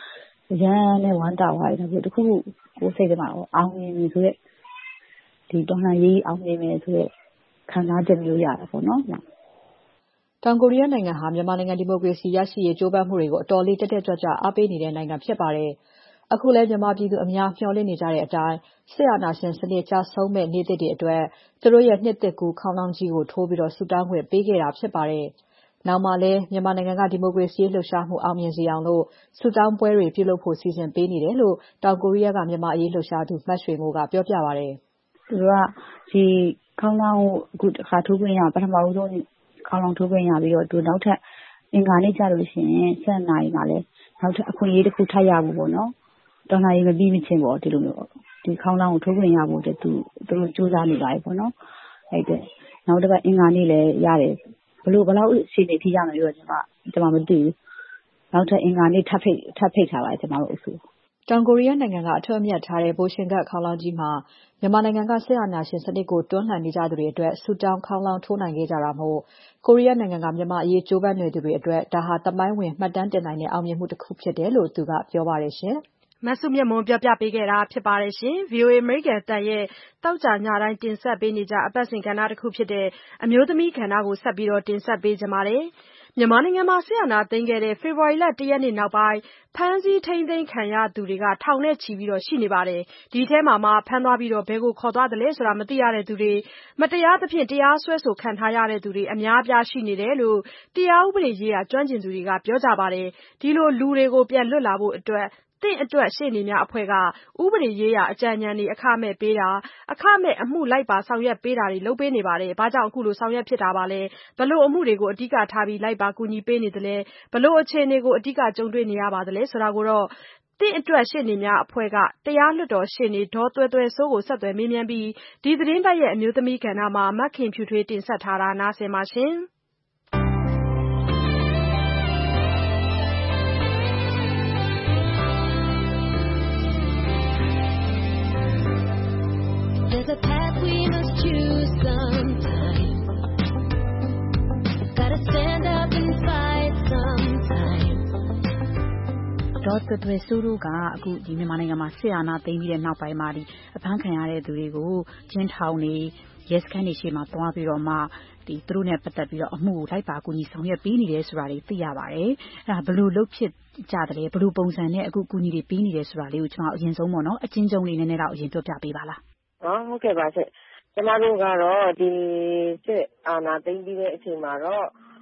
အရန်နဲ့ဝမ်းသာသွားတယ်ဒါပေမဲ့တခုကိုစိတ်ထဲမှာအောင်မြင်ပြီဆိုတဲ့ဒီတော်လှန်ရေးအောင်မြင်မယ်ဆိုတဲ့ခံစားချက်မျိုးရတာပေါ့နော်တောင်ကိုရီးယားနိုင်ငံဟာမြန်မာနိုင်ငံဒီမိုကရေစီရရှိရေးကြိုးပမ်းမှုတွေကိုအတော်လေးတက်တက်ကြွကြွအားပေးနေတဲ့နိုင်ငံဖြစ်ပါတယ်။အခုလည်းမြန်မာပြည်သူအများမျှော်လင့်နေကြတဲ့အတိုင်းစစ်အာဏာရှင်စနစ်ကျဆုံးမဲ့နေ့သစ်တွေအတွက်သူတို့ရဲ့နှစ်သစ်ကူးခေါင်းလောင်းကြီးကိုထိုးပြီးဆုတောင်းခွင့်ပေးခဲ့တာဖြစ်ပါတယ်။နောက်မှလည်းမြန်မာနိုင်ငံကဒီမိုကရေစီလှုပ်ရှားမှုအောင်မြင်စေအောင်လို့ဆုတောင်းပွဲတွေပြုလုပ်ဖို့စီစဉ်ပေးနေတယ်လို့တောင်ကိုရီးယားကမြန်မာအရေးလှုပ်ရှားသူမတ်ရွှေငိုးကပြောပြပါတယ်။သူတို့ကဒီခေါင်းလောင်းအခုတစ်ခါထိုးခွင့်ရပထမဆုံးခေါင်းလောင်းထိုးခွင့်ရပြီးတော့သူနောက်ထပ်အင်္ဂါနေ့ကျလို့ရှိရင်7 နာရီမှာလည်းနောက်ထပ်အခွင့်အရေးတစ်ခုထပ်ရဖို့ပေါ့နော်တော်လှန်ရေးမပြီးမချင်းပေါ့ဒီလိုမျိုးဒီခေါင်းလောင်းကိုထိုးခွင့်ရဖို့သူတို့စူးစမ်းနေပါတယ်ပေါ့နော်အဲ့ဒါနောက်တစ်ပတ်အင်္ဂါနေ့လည်းရတယ်ဘလောက်အခြေအနေထိရမယ်လို့ကျွန်မမသိဘူးနောက်ထပ်အင်္ဂါနေ့ထပ်ဖိတ်ထားပါတယ်ကျွန်တော်တို့အဆူတောင်ကိုရီးယားနိုင်ငံကအထွတ်အမြတ်ထားတဲ့ဘိုရှင်ကခေါင်းလောင်းကြီးမှာမြန်မာနိုင်ငံကစစ်အာဏာရှင်စနစ်ကိုတွန်းလှန်နေကြသူတွေအတွက်ဆူတောင်းခေါင်းလောင်းထိုးနိုင်ခဲ့ကြတာမို့ကိုရီးယားနိုင်ငံကမြန်မာအရေးကြိုးပမ်းနေသူတွေအတွက်ဒါဟာသမိုင်းဝင်မှတ်တမ်းတင်နိုင်တဲ့အောင်မြင်မှုတစ်ခုဖြစ်တယ်လို့သူကပြောပါတယ်ရှင်မဆုမြတ်မွန်ပြောပြပေးခဲ့တာဖြစ်ပါတယ်ရှင် VOA American တန်ရဲ့တောက်ကြညတိုင်းတင်ဆက်ပေးနေကြအပတ်စဉ်ကဏ္ဍတစ်ခုဖြစ်တဲ့အမျိုးသမီးကဏ္ဍကိုဆက်ပြီးတော့တင်ဆက်ပေးကြပါမယ်မြန်မာနိုင်ငံမှာဆရာနာသိမ်းခဲ့တဲ့ဖေဖော်ဝါရီလ1ရက်နေ့နောက်ပိုင်းဖမ်းဆီးထိန်းသိမ်းခံရသူတွေကထောင်နဲ့ချီပြီးတော့ရှိနေပါတယ်ဒီထဲမှာဖမ်းသွားပြီးတော့ဘယ်ကိုခေါ်သွားတယ်လဲဆိုတာမသိရတဲ့သူတွေမတရားသဖြင့်တရားစွဲဆိုခံထားရတဲ့သူတွေအများအပြားရှိနေတယ်လို့တရားဥပဒေရေးရာကျွမ်းကျင်သူတွေကပြောကြပါတယ်ဒီလိုလူတွေကိုပြန်လွတ်လာဖို့အတွက်သင့်အတွက်ရှေ့နေများအဖွဲ့ကဥပဒေရေးရာအကြံဉာဏ်တွေအခမဲ့ပေးတာအခမဲ့အမှုလိုက်ပါဆောင်ရွက်ပေးတာတွေလုပ်ပေးနေပါတယ်။ဘာကြောင့်အခုလိုဆောင်ရွက်ဖြစ်တာပါလဲ။ဘလို့အမှုတွေကိုအဓိကထားပြီးလိုက်ပါကူညီပေးနေတယ်လဲ။ဘလို့အခြေအနေကိုအဓိကကြုံတွေ့နေရပါသလဲဆိုတာကိုတော့သင့်အတွက်ရှေ့နေများအဖွဲ့ကတရားလွှတ်တော်ရှေ့နေဒေါ်သွယ်သွယ်စိုးကိုဆက်သွယ်မေးမြန်းပြီးဒီသတင်းပတ်ရဲ့အမျိုးသမီးကဏ္ဍမှာမခင်ဖြူထွေးတင်ဆက်ထားတာနားဆင်ပါရှင်။ There's a path we must choose sometime. Gotta stand up and fight sometime. ဒေါ်သွယ်သွယ်စိုးတို့ကအခုဒီမြန်မာနိုင်ငံမှာဆရာနာသိမ်းပြီးတဲ့နောက်ပိုင်းမှာဒီအဖမ်းခံရတဲ့သူတွေကိုကျင်းထောင်နေရဲစခန်းတွေရှေ့မှာတွားပြီးတော့မှဒီသူတို့နဲ့ပတ်သက်ပြီးတော့အမှုကိုလိုက်ပါကူညီဆောင်ရွက်ပေးနေတယ်ဆိုတာတွေသိရပါတယ်။အဲ့ဒါဘယ်လိုလုပ်ဖြစ်ကြတယ်လဲဘယ်လိုပုံစံနဲ့အခုကူညီတွေပေးနေတယ်ဆိုတာလေးကိုကျွန်တော်အရင်ဆုံးပေါ့နော်အချင်းချင်းလေးနည်းနည်းတော့အရင်ပြောပြပေးပါလားဟုတ်ကဲ့ပါဆက်ကျမတို့ကတော့ဒီစစ်အာဏာသိမ်းပြီးတဲ့အချိန်မှာတော့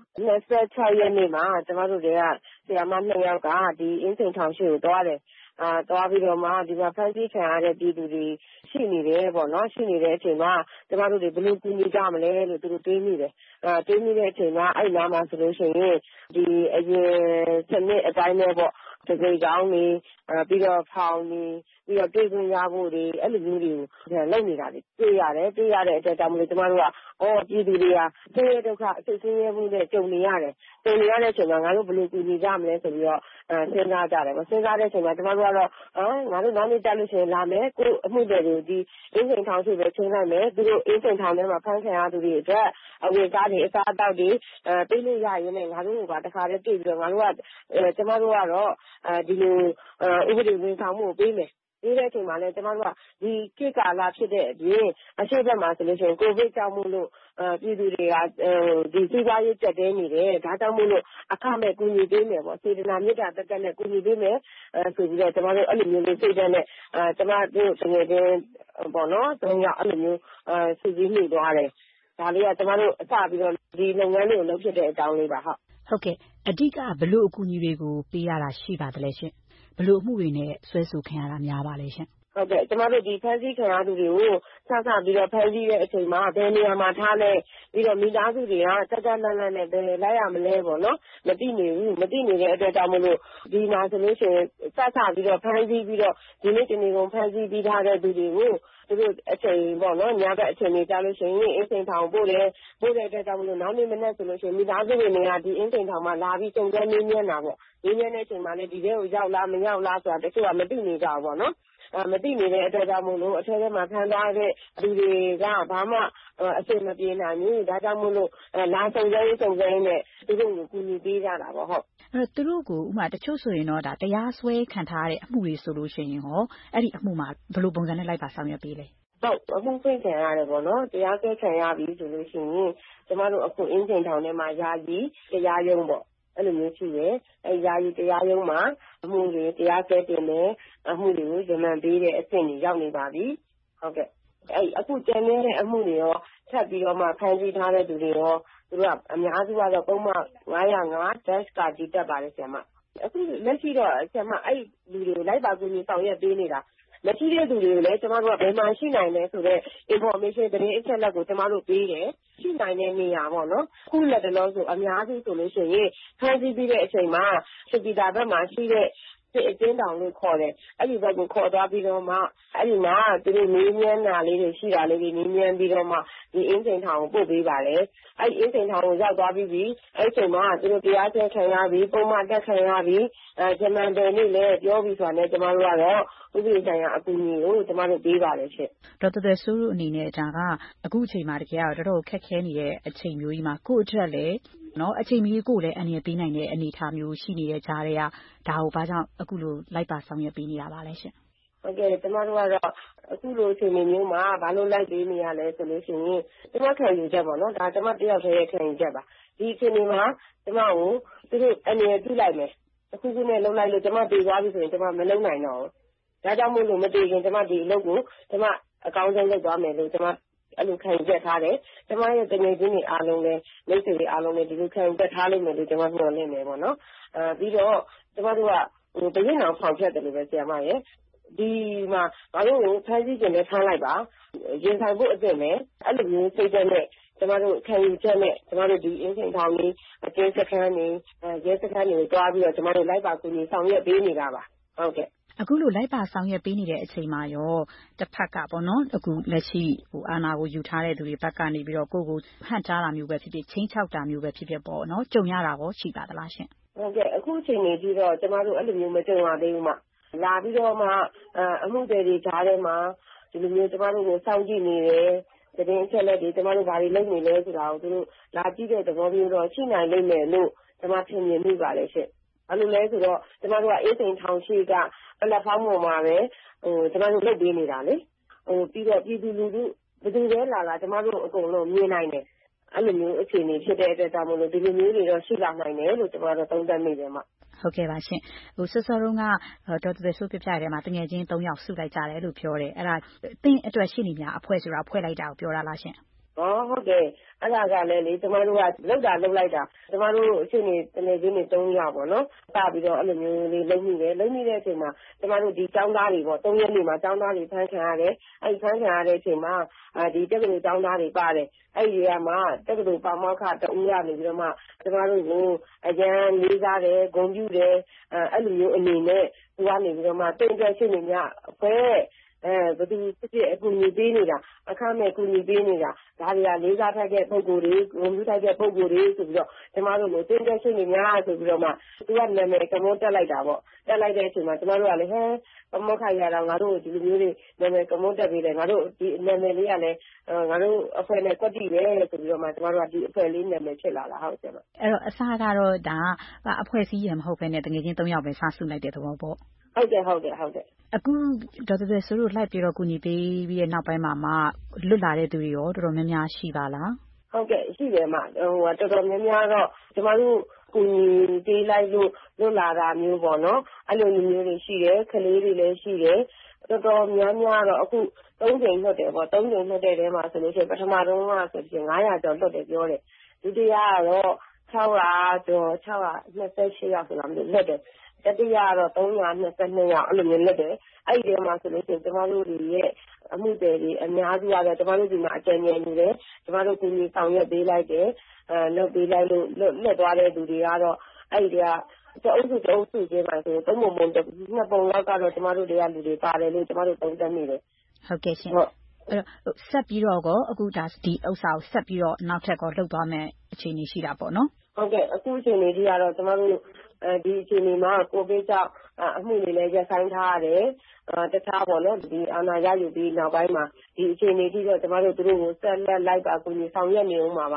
26ရက်နေ့မှာကျမတို့တွေကဆရာမ2ယောက်ကဒီအင်းစိန်ထောင်ရှိကိုသွားတယ်သွားပြီးတော့မှဒီမှာဖမ်းဆီးခံရတဲ့ပြည်သူတွေရှိနေတယ်ပေါ့နော်ရှိနေတဲ့အချိန်မှာကျမတို့တွေဘယ်လိုကူညီကြမလဲလို့သူတို့တွေးမိတယ်တွေးမိတဲ့အချိန်မှာအဲ့နားမှာဆိုလို့ရှိရင်ဒီအရင်စနစ်အတိုင်းပဲပေါ့တကယ်ကောင်းနေပြီးတော့ဖောင်နေပြီးတော့တွေ့ခွင့်ရဖို့တွေအဲ့လိုမျိုးတွေကိုလုပ်နေတာတွေတွေ့ရတဲ့အတွက်ကြောင့်မလို့ကျမတို့ကပြည်သူတွေကဆင်းရဲဒုက္ခအစိတ်ဆင်းရဲမှုနဲ့ကြုံနေရတယ်တဲ့အချိန်မှာငါတို့ဘယ်လိုကူညီကြမလဲဆိုပြီးတော့စဉ်းစားကြတယ်စဉ်းစားတဲ့အချိန်မှာကျမတို့ကတော့ငါတို့နောက်နေ့တက်လို့ရှိရင်လာမယ်ကိုအမှုတွေဒီအင်းစိန်ထောင်ရှိပဲချင်းလိုက်မယ်သူတို့အင်းစိန်ထောင်ထဲမှာဖမ်းခံရသူတွေအတွက်အဝေစားတွေအစားအသောက်တွေပေးလို့ရရင်လည်းငါတို့ကတခါတည်းတွေ့ပြီးတော့ငါတို့ကကျမတို့ကတော့ဒီလိုဥပဒေဝန်ဆောင်မှုပေးမယ်ဒီတဲ့အချိန်မှာလည်းကျမတို့ကဒီခေတ်ကာလဖြစ်တဲ့အပြင်အရှိတ်ဘက်မှာဆိုလို့ရှိရင်ကိုဗစ်ကြောင့်မို့လို့ပြည်သူတွေကဒီစီးပွားရေးကျက်တဲနေတယ်ဒါကြောင့်မို့လို့အခမဲ့ကူညီပေးမယ်ပေါ့စေတနာမေတ္တာတက်တက်နဲ့ကူညီပေးမယ်ဆိုပြီးတော့ကျမတို့အဲ့လိုမျိုးလေးစိတ်ဓာတ်နဲ့ကျမတို့တကယ်ချင်းပေါ့နော်၃ယောက်အဲ့လိုမျိုးစုစည်းမိသွားတယ်ဒါလေးကကျမတို့အစပြီးတော့ဒီလုပ်ငန်းလေးကိုလုပ်ဖြစ်တဲ့အကြောင်းလေးပါဟုတ်ကဲ့အဓိကဘလို့အကူအညီတွေကိုပေးရတာရှိပါသလဲရှင်ဘလို့အမှုတွေနဲ့ဆွဲဆိုခံရတာများပါလဲရှင်ဟုတ်ကဲ့ကျမတို့ဒီဖမ်းဆီးခံရသူတွေကိုစပြီးတော့ဖမ်းဆီးတဲ့အချိန်မှာဘယ်နေရာမှာထားလဲပြီးတော့မိသားစုတွေကတက်တက်လန့်လန့်နဲ့ဘယ်လိုက်ရမလဲပေါ့နော်မသိနေဘူးမသိနေတဲ့အတွက်ကြောင့်မလို့ဒီမှာဆိုလို့ရှိရင်စပြီးတော့ဖမ်းဆီးပြီးတော့ဒီနေ့တနေ့ကုန်ဖမ်းဆီးပြီးထားတဲ့သူတွေကိုသူတို့အချိန်ပေါ့နော်ညဘက်အချိန်ကြီးကြာလို့ရှိရင်အင်းစိန်ထောင်ပို့တဲ့အတွက်ကြောင့်မလို့နောက်နေ့မနေ့ဆိုလို့ရှိရင်မိသားစုတွေကဒီအင်းစိန်ထောင်မှာလာပြီးစုံစမ်းမေးမြန်းတာပေါ့မေးမြန်းတဲ့အချိန်မှာလည်းဒီထဲကိုရောက်လားမရောက်လားဆိုတာတချို့ကမသိနေကြဘူးပေါ့နော်မသိနေတဲ့အတွက်ကြောင့်မို့လို့အထက်ထဲမှာဖမ်းသွားတဲ့လူတွေကဘာမှအဆင်မပြေနိုင်ဘူးဒါကြောင့်မို့လို့လာစုံစမ်းနဲ့သူတို့ကိုကူညီပေးကြတာပေါ့ဟုတ်သူတို့ကိုဥပမာတချို့ဆိုရင်တော့ဒါတရားစွဲခံထားရတဲ့အမှုတွေဆိုလို့ရှိရင်ရောအဲ့ဒီအမှုမှာဘယ်လိုပုံစံနဲ့လိုက်ပါဆောင်ရွက်ပေးလဲဟုတ်အမှုဖွင့်ခံရတယ်ပေါ့နော်တရားစွဲခံရပြီဆိုလို့ရှိရင်ကျမတို့အခုအင်းစိန်ထောင်ထဲမှာယာယီတရားရုံးပေါ့အဲ့လိုမျိုးရှိတယ်အဲ့ယာယီတရားရုံးမှာအမှုတွေတရားစွဲတင်တယ်အမှုတွေကိုရမန်ပေးတဲ့အဆင့်တွေရောက်နေပါပြီဟုတ်ကဲ့အဲ့အခုကျန်နေတဲ့အမှုတွေရောထပ်ပြီးတော့မှဖမ်းဆီးထားတဲ့သူတွေရောသူတို့ကအများစုကတော့ပုံမှန်905 ကတည်တက်ပါတယ်ဆရာမအခုလက်ရှိတော့ဆရာမအဲ့လူတွေကိုလိုက်ပါကူညီဆောင်ရွက်ပေးနေတာမရှိတဲ့သူတွေကိုလည်းကျမတို့ကဘယ်မှာရှိနိုင်လဲဆိုတော့ information သတင်းအချက်အလက်ကိုကျမတို့ပေးတယ်ရှိနိုင်တဲ့နေရာပေါ့နော်ခုလက်တလုံးဆိုအများစုဆိုလို့ရှိရင်ဖမ်းဆီးပြီးတဲ့အချိန်မှာစစ်တီတာဘက်မှာရှိတဲ့အကျဉ်းတောင်လို့ခေါ်တယ်အဲ့ဒီဘက်ကိုခေါ်သွားပြီးတော့မှအဲ့ဒီမှာသူတို့မေးမြန်းတာလေးတွေရှိတာလေးတွေမေးမြန်းပြီးတော့မှဒီအင်းစိန်ထောင်ကိုပို့ပေးပါတယ်အဲ့ဒီအင်းစိန်ထောင်ကိုရောက်သွားပြီးပြီအဲ့ဒီအချိန်မှာသူတို့တရားစွဲခံရပြီပုံမှန်တက်ခံရပြီဂျမန်တယ်နေ့လည်းပြောပြီးဆိုတာနဲ့ကျမတို့ကတော့ဥပဒေဆိုင်ရာအကူအညီကိုကျမတို့ပေးပါတယ်ရှင့်ဒေါက်တာစိုးတို့အနေနဲ့ဒါကအခုအချိန်မှာတကယ်တော့တော်တော်ခက်ခဲနေတဲ့အချိန်မျိုးကြီးမှာကိုယ့်အတွက်လည်းနော်အချိန်မီကိုလည်းအန္တရာယ်ပေးနိုင်တဲ့အနေအထားမျိုးရှိနေတဲ့ကြားတွေကဒါကိုဘာကြောင့်အခုလိုလိုက်ပါဆောင်ရွက်ပေးနေတာပါလဲရှင်ဟုတ်ကဲ့ကျမတို့ကတော့အခုလိုအချိန်မျိုးမှာဘာလို့လိုက်ပေးနေရလဲဆိုလို့ရှိရင်ကျမခံယူချက်ပေါ့နော်ဒါကျမတယောက်တည်းရဲ့ခံယူချက်ပါဒီအချိန်မှာကျမကိုသူတို့အန္တရာယ်ပြုလိုက်မယ်အခုခုနဲ့လုံလိုက်လို့ကျမပြေးသွားပြီဆိုရင်ကျမမလုံနိုင်တော့ဘူးဒါကြောင့်မို့လို့မတည်ခင်ကျမဒီအလုပ်ကိုကျမအကောင်းဆုံးလုပ်သွားမယ်လို့ကျမအဲ့လိုခံယူချက်ထားတယ်ကျမရဲ့တငယ်ချင်းတွေအားလုံးလည်းမိတ်ဆွေတွေအားလုံးလည်းဒီလိုခံယူချက်ထားလိမ့်မယ်လို့ကျမမျှော်လင့်နေပါတော့ပြီးတော့ကျမတို့ကတရင်အောင်ဖောင်ဖြတ်တယ်လို့ပဲဆရာမရဲ့ဒီမှာဘာလို့ဖမ်းဆီးကျင်နဲ့ဖမ်းလိုက်ပါရင်ဆိုင်ဖို့အစ်စ်မယ်အဲ့လိုမျိုးစိတ်ဓာတ်နဲ့ကျမတို့ခံယူချက်နဲ့ကျမတို့ဒီအင်းစိန်ထောင်ကြီးအကျဉ်းစခန်းတွေရဲစခန်းတွေတွားပြီးတော့ကျမတို့လိုက်ပါကူညီဆောင်ရွက်ပေးနေတာပါဟုတ်ကဲ့အခုလိုလိုက်ပါဆောင်ရွက်ပေးနေတဲ့အချိန်မှာရောတစ်ဖက်ကပေါ့နော်အခုလက်ရှိအာဏာကိုယူထားတဲ့သူတွေဘက်ကနေပြီးတော့ကိုယ့်ကိုဟန့်တားတာမျိုးပဲဖြစ်ဖြစ်ချင်းချောက်တာမျိုးပဲဖြစ်ဖြစ်ပေါ့နော်ကြုံရတာရောရှိပါသလားရှင်ဟုတ်ကဲ့အခုအချိန်ကြီးပြီးတော့ကျမတို့အဲ့လိုမျိုးမကြုံရသေးဘူးမှလာပြီးတော့မှအမှုတွေဓာတ်ထဲမှာဒီလိုမျိုးကျမတို့ကိုစောင့်ကြည့်နေတယ်သတင်းအချက်အလက်တွေကျမတို့ဘာတွေလုပ်နေလဲဆိုတာကိုသူတို့လာကြည့်တဲ့သဘောမျိုးတော့ရှိနိုင်လိမ့်မယ်လို့ကျမထင်မြင်မိပါတယ်ရှင့်အဲ့လိုလဲဆိုတော့ကျမတို့ကအင်းစိန်ထောင်ရှိကပလက်ဖောင်းပေါ်မှာပဲကျမတို့လုပ်ပေးနေတာလေပြီးတော့ပြည်သူလူထုဘယ်သူလဲလာကျမတို့အကုန်လုံးမြင်နိုင်တယ်အဲ့လိုမျိုးအခြေအနေဖြစ်တဲ့အတွက်ကြောင့်မို့လို့ဒီလိုမျိုးတွေတော့ရှိလာနိုင်တယ်လို့ကျမတို့သုံးသပ်မိတယ်မှာဟုတ်ကဲ့ပါရှင်စောစောတုန်းကဒေါက်တာဆိုးပြပြတဲ့မှာတကယ်ချင်း3ယောက်စုလိုက်ကြတယ်လို့ပြောတယ်အဲ့ဒါတင်းအတွက်ရှိနေများအဖွဲ့ဆိုတာဖွဲ့လိုက်တာကိုပြောတာလားရှင်ဟုတ်ကဲ့အဲ့ဒါကလည်းလေကျမတို့ကလောက်တာလောက်လိုက်တာကျမတို့အချိန်နေတနေ့ချင်းနေ3ယောက်ပေါ့နော်စပြီးတော့အဲ့လိုမျိုးလေးလုံးမိတယ်လုံးမိတဲ့အချိန်မှာကျမတို့ဒီចောင်းသားတွေပေါ့3ရက်နေမှာចောင်းသားတွေဖမ်းခံရတယ်အဲ့ဖမ်းခံရတဲ့အချိန်မှာဒီတက္ကသိုလ်ចောင်းသားတွေပါတယ်အဲ့ဒီကမှတက္ကသိုလ်ပါမောက္ခတဦးရနေပြီးတော့မှကျမတို့ကိုအရန်လေးစားတယ်ဂုဏ်ပြုတယ်အဲ့လိုမျိုးအနေနဲ့သူကနေပြီးတော့မှတင်ပြရှင်းနေမြအဖွဲ့ဘယ်သူဖြစ်အကူအညီပေးနေတာအခမဲ့အကူအညီပေးနေတာဒါတွေကလေးစားထိုက်တဲ့ပုံကိုယ်တွေဂုဏ်ပြုထိုက်တဲ့ပုံကိုယ်တွေဆိုပြီးတော့ကျမတို့ကိုတင်ပြရှင်းနေများဆိုပြီးတော့မှသူကနာမည်ကမုန်းတက်လိုက်တာပေါ့တက်လိုက်တဲ့အချိန်မှာကျမတို့ကလည်းပမောက္ခရတော့ငါတို့ဒီလိုမျိုးတွေနာမည်ကမုန်းတက်ပေးတယ်ငါတို့ဒီနာမည်လေးကလည်းငါတို့အဖွဲ့နဲ့ကွက်တီပဲဆိုပြီးတော့မှကျမတို့ကဒီအဖွဲ့လေးနာမည်ဖြစ်လာတာဟုတ်ကဲ့ပါအဲ့တော့အစားကတော့ဒါအဖွဲ့စည်းရမဟုတ်ဘဲနဲ့တကယ်ချင်း3ယောက်ပဲစဆုလိုက်တဲ့သဘောပေါ့ဟုတ်ကဲ့အခုဒေါက်တာဆိုးတို့လိုက်ပြီးတော့ကူညီပေးပြီးတဲ့နောက်ပိုင်းမှာလွတ်လာတဲ့သူတွေရောတော်တော်များများရှိပါလားဟုတ်ကဲ့ရှိတယ်မတော်တော်များများတော့ကျမတို့ကူညီပေးလိုက်လို့လွတ်လာတာမျိုးပေါ့နော်အဲ့လိုမျိုးတွေရှိတယ်ကလေးတွေလည်းရှိတယ်တော်တော်များများတော့အခု3ချိန်လွတ်တယ်ပေါ့3ချိန်လွတ်တဲ့ထဲမှာဆိုလို့ရှိရင်ပထမတော့ဆိုရင်900ကျော်လွတ်တယ်ပြောတယ်ဒုတိယကတော့600ကျော်628ယောက်ဆိုတော့လွတ်တယ်တတိယကတော့322ယောက်အဲ့လိုမျိုးလွတ်တယ်အဲ့ဒီထဲမှာဆိုလို့ရှိရင်ကျမတို့တွေရဲ့အမှုတွေအများစုကတော့ကျမတို့ဒီမှာအကြံဉာဏ်နေတယ်ကျမတို့ကူညီဆောင်ရွက်ပေးလိုက်တယ်လုပ်ပေးလိုက်လို့လွတ်သွားတဲ့သူတွေကတော့အဲ့ဒီကတအုပ်စုချင်းပါဆို3ပုံ2ပုံလောက်ကတော့ကျမတို့တွေကလူတွေပါတယ်လို့ကျမတို့သုံးသပ်မိတယ်ဟုတ်ကဲ့ရှင်အဲ့တော့ဆက်ပြီးတော့အခုဒါဒီဥစ္စာကိုဆက်ပြီးတော့နောက်ထပ်လှုပ်သွားမယ်အခြေအနေရှိတာပေါ့နော်ဟုတ်ကဲ့အခုအခြေအနေကြီးကတော့ကျမတို့ဒီအခြေအနေမှာကိုဗစ်ကြောင့်အမှုတွေလည်းရပ်ဆိုင်းထားရတယ်တခြားပေါ့နော်ဒီအာဏာရယူပြီးနောက်ပိုင်းမှာဒီအခြေအနေကြီးတော့ကျမတို့သူတို့ကိုဆက်လက်လိုက်ပါကူညီဆောင်ရွက်နေအောင်ပါ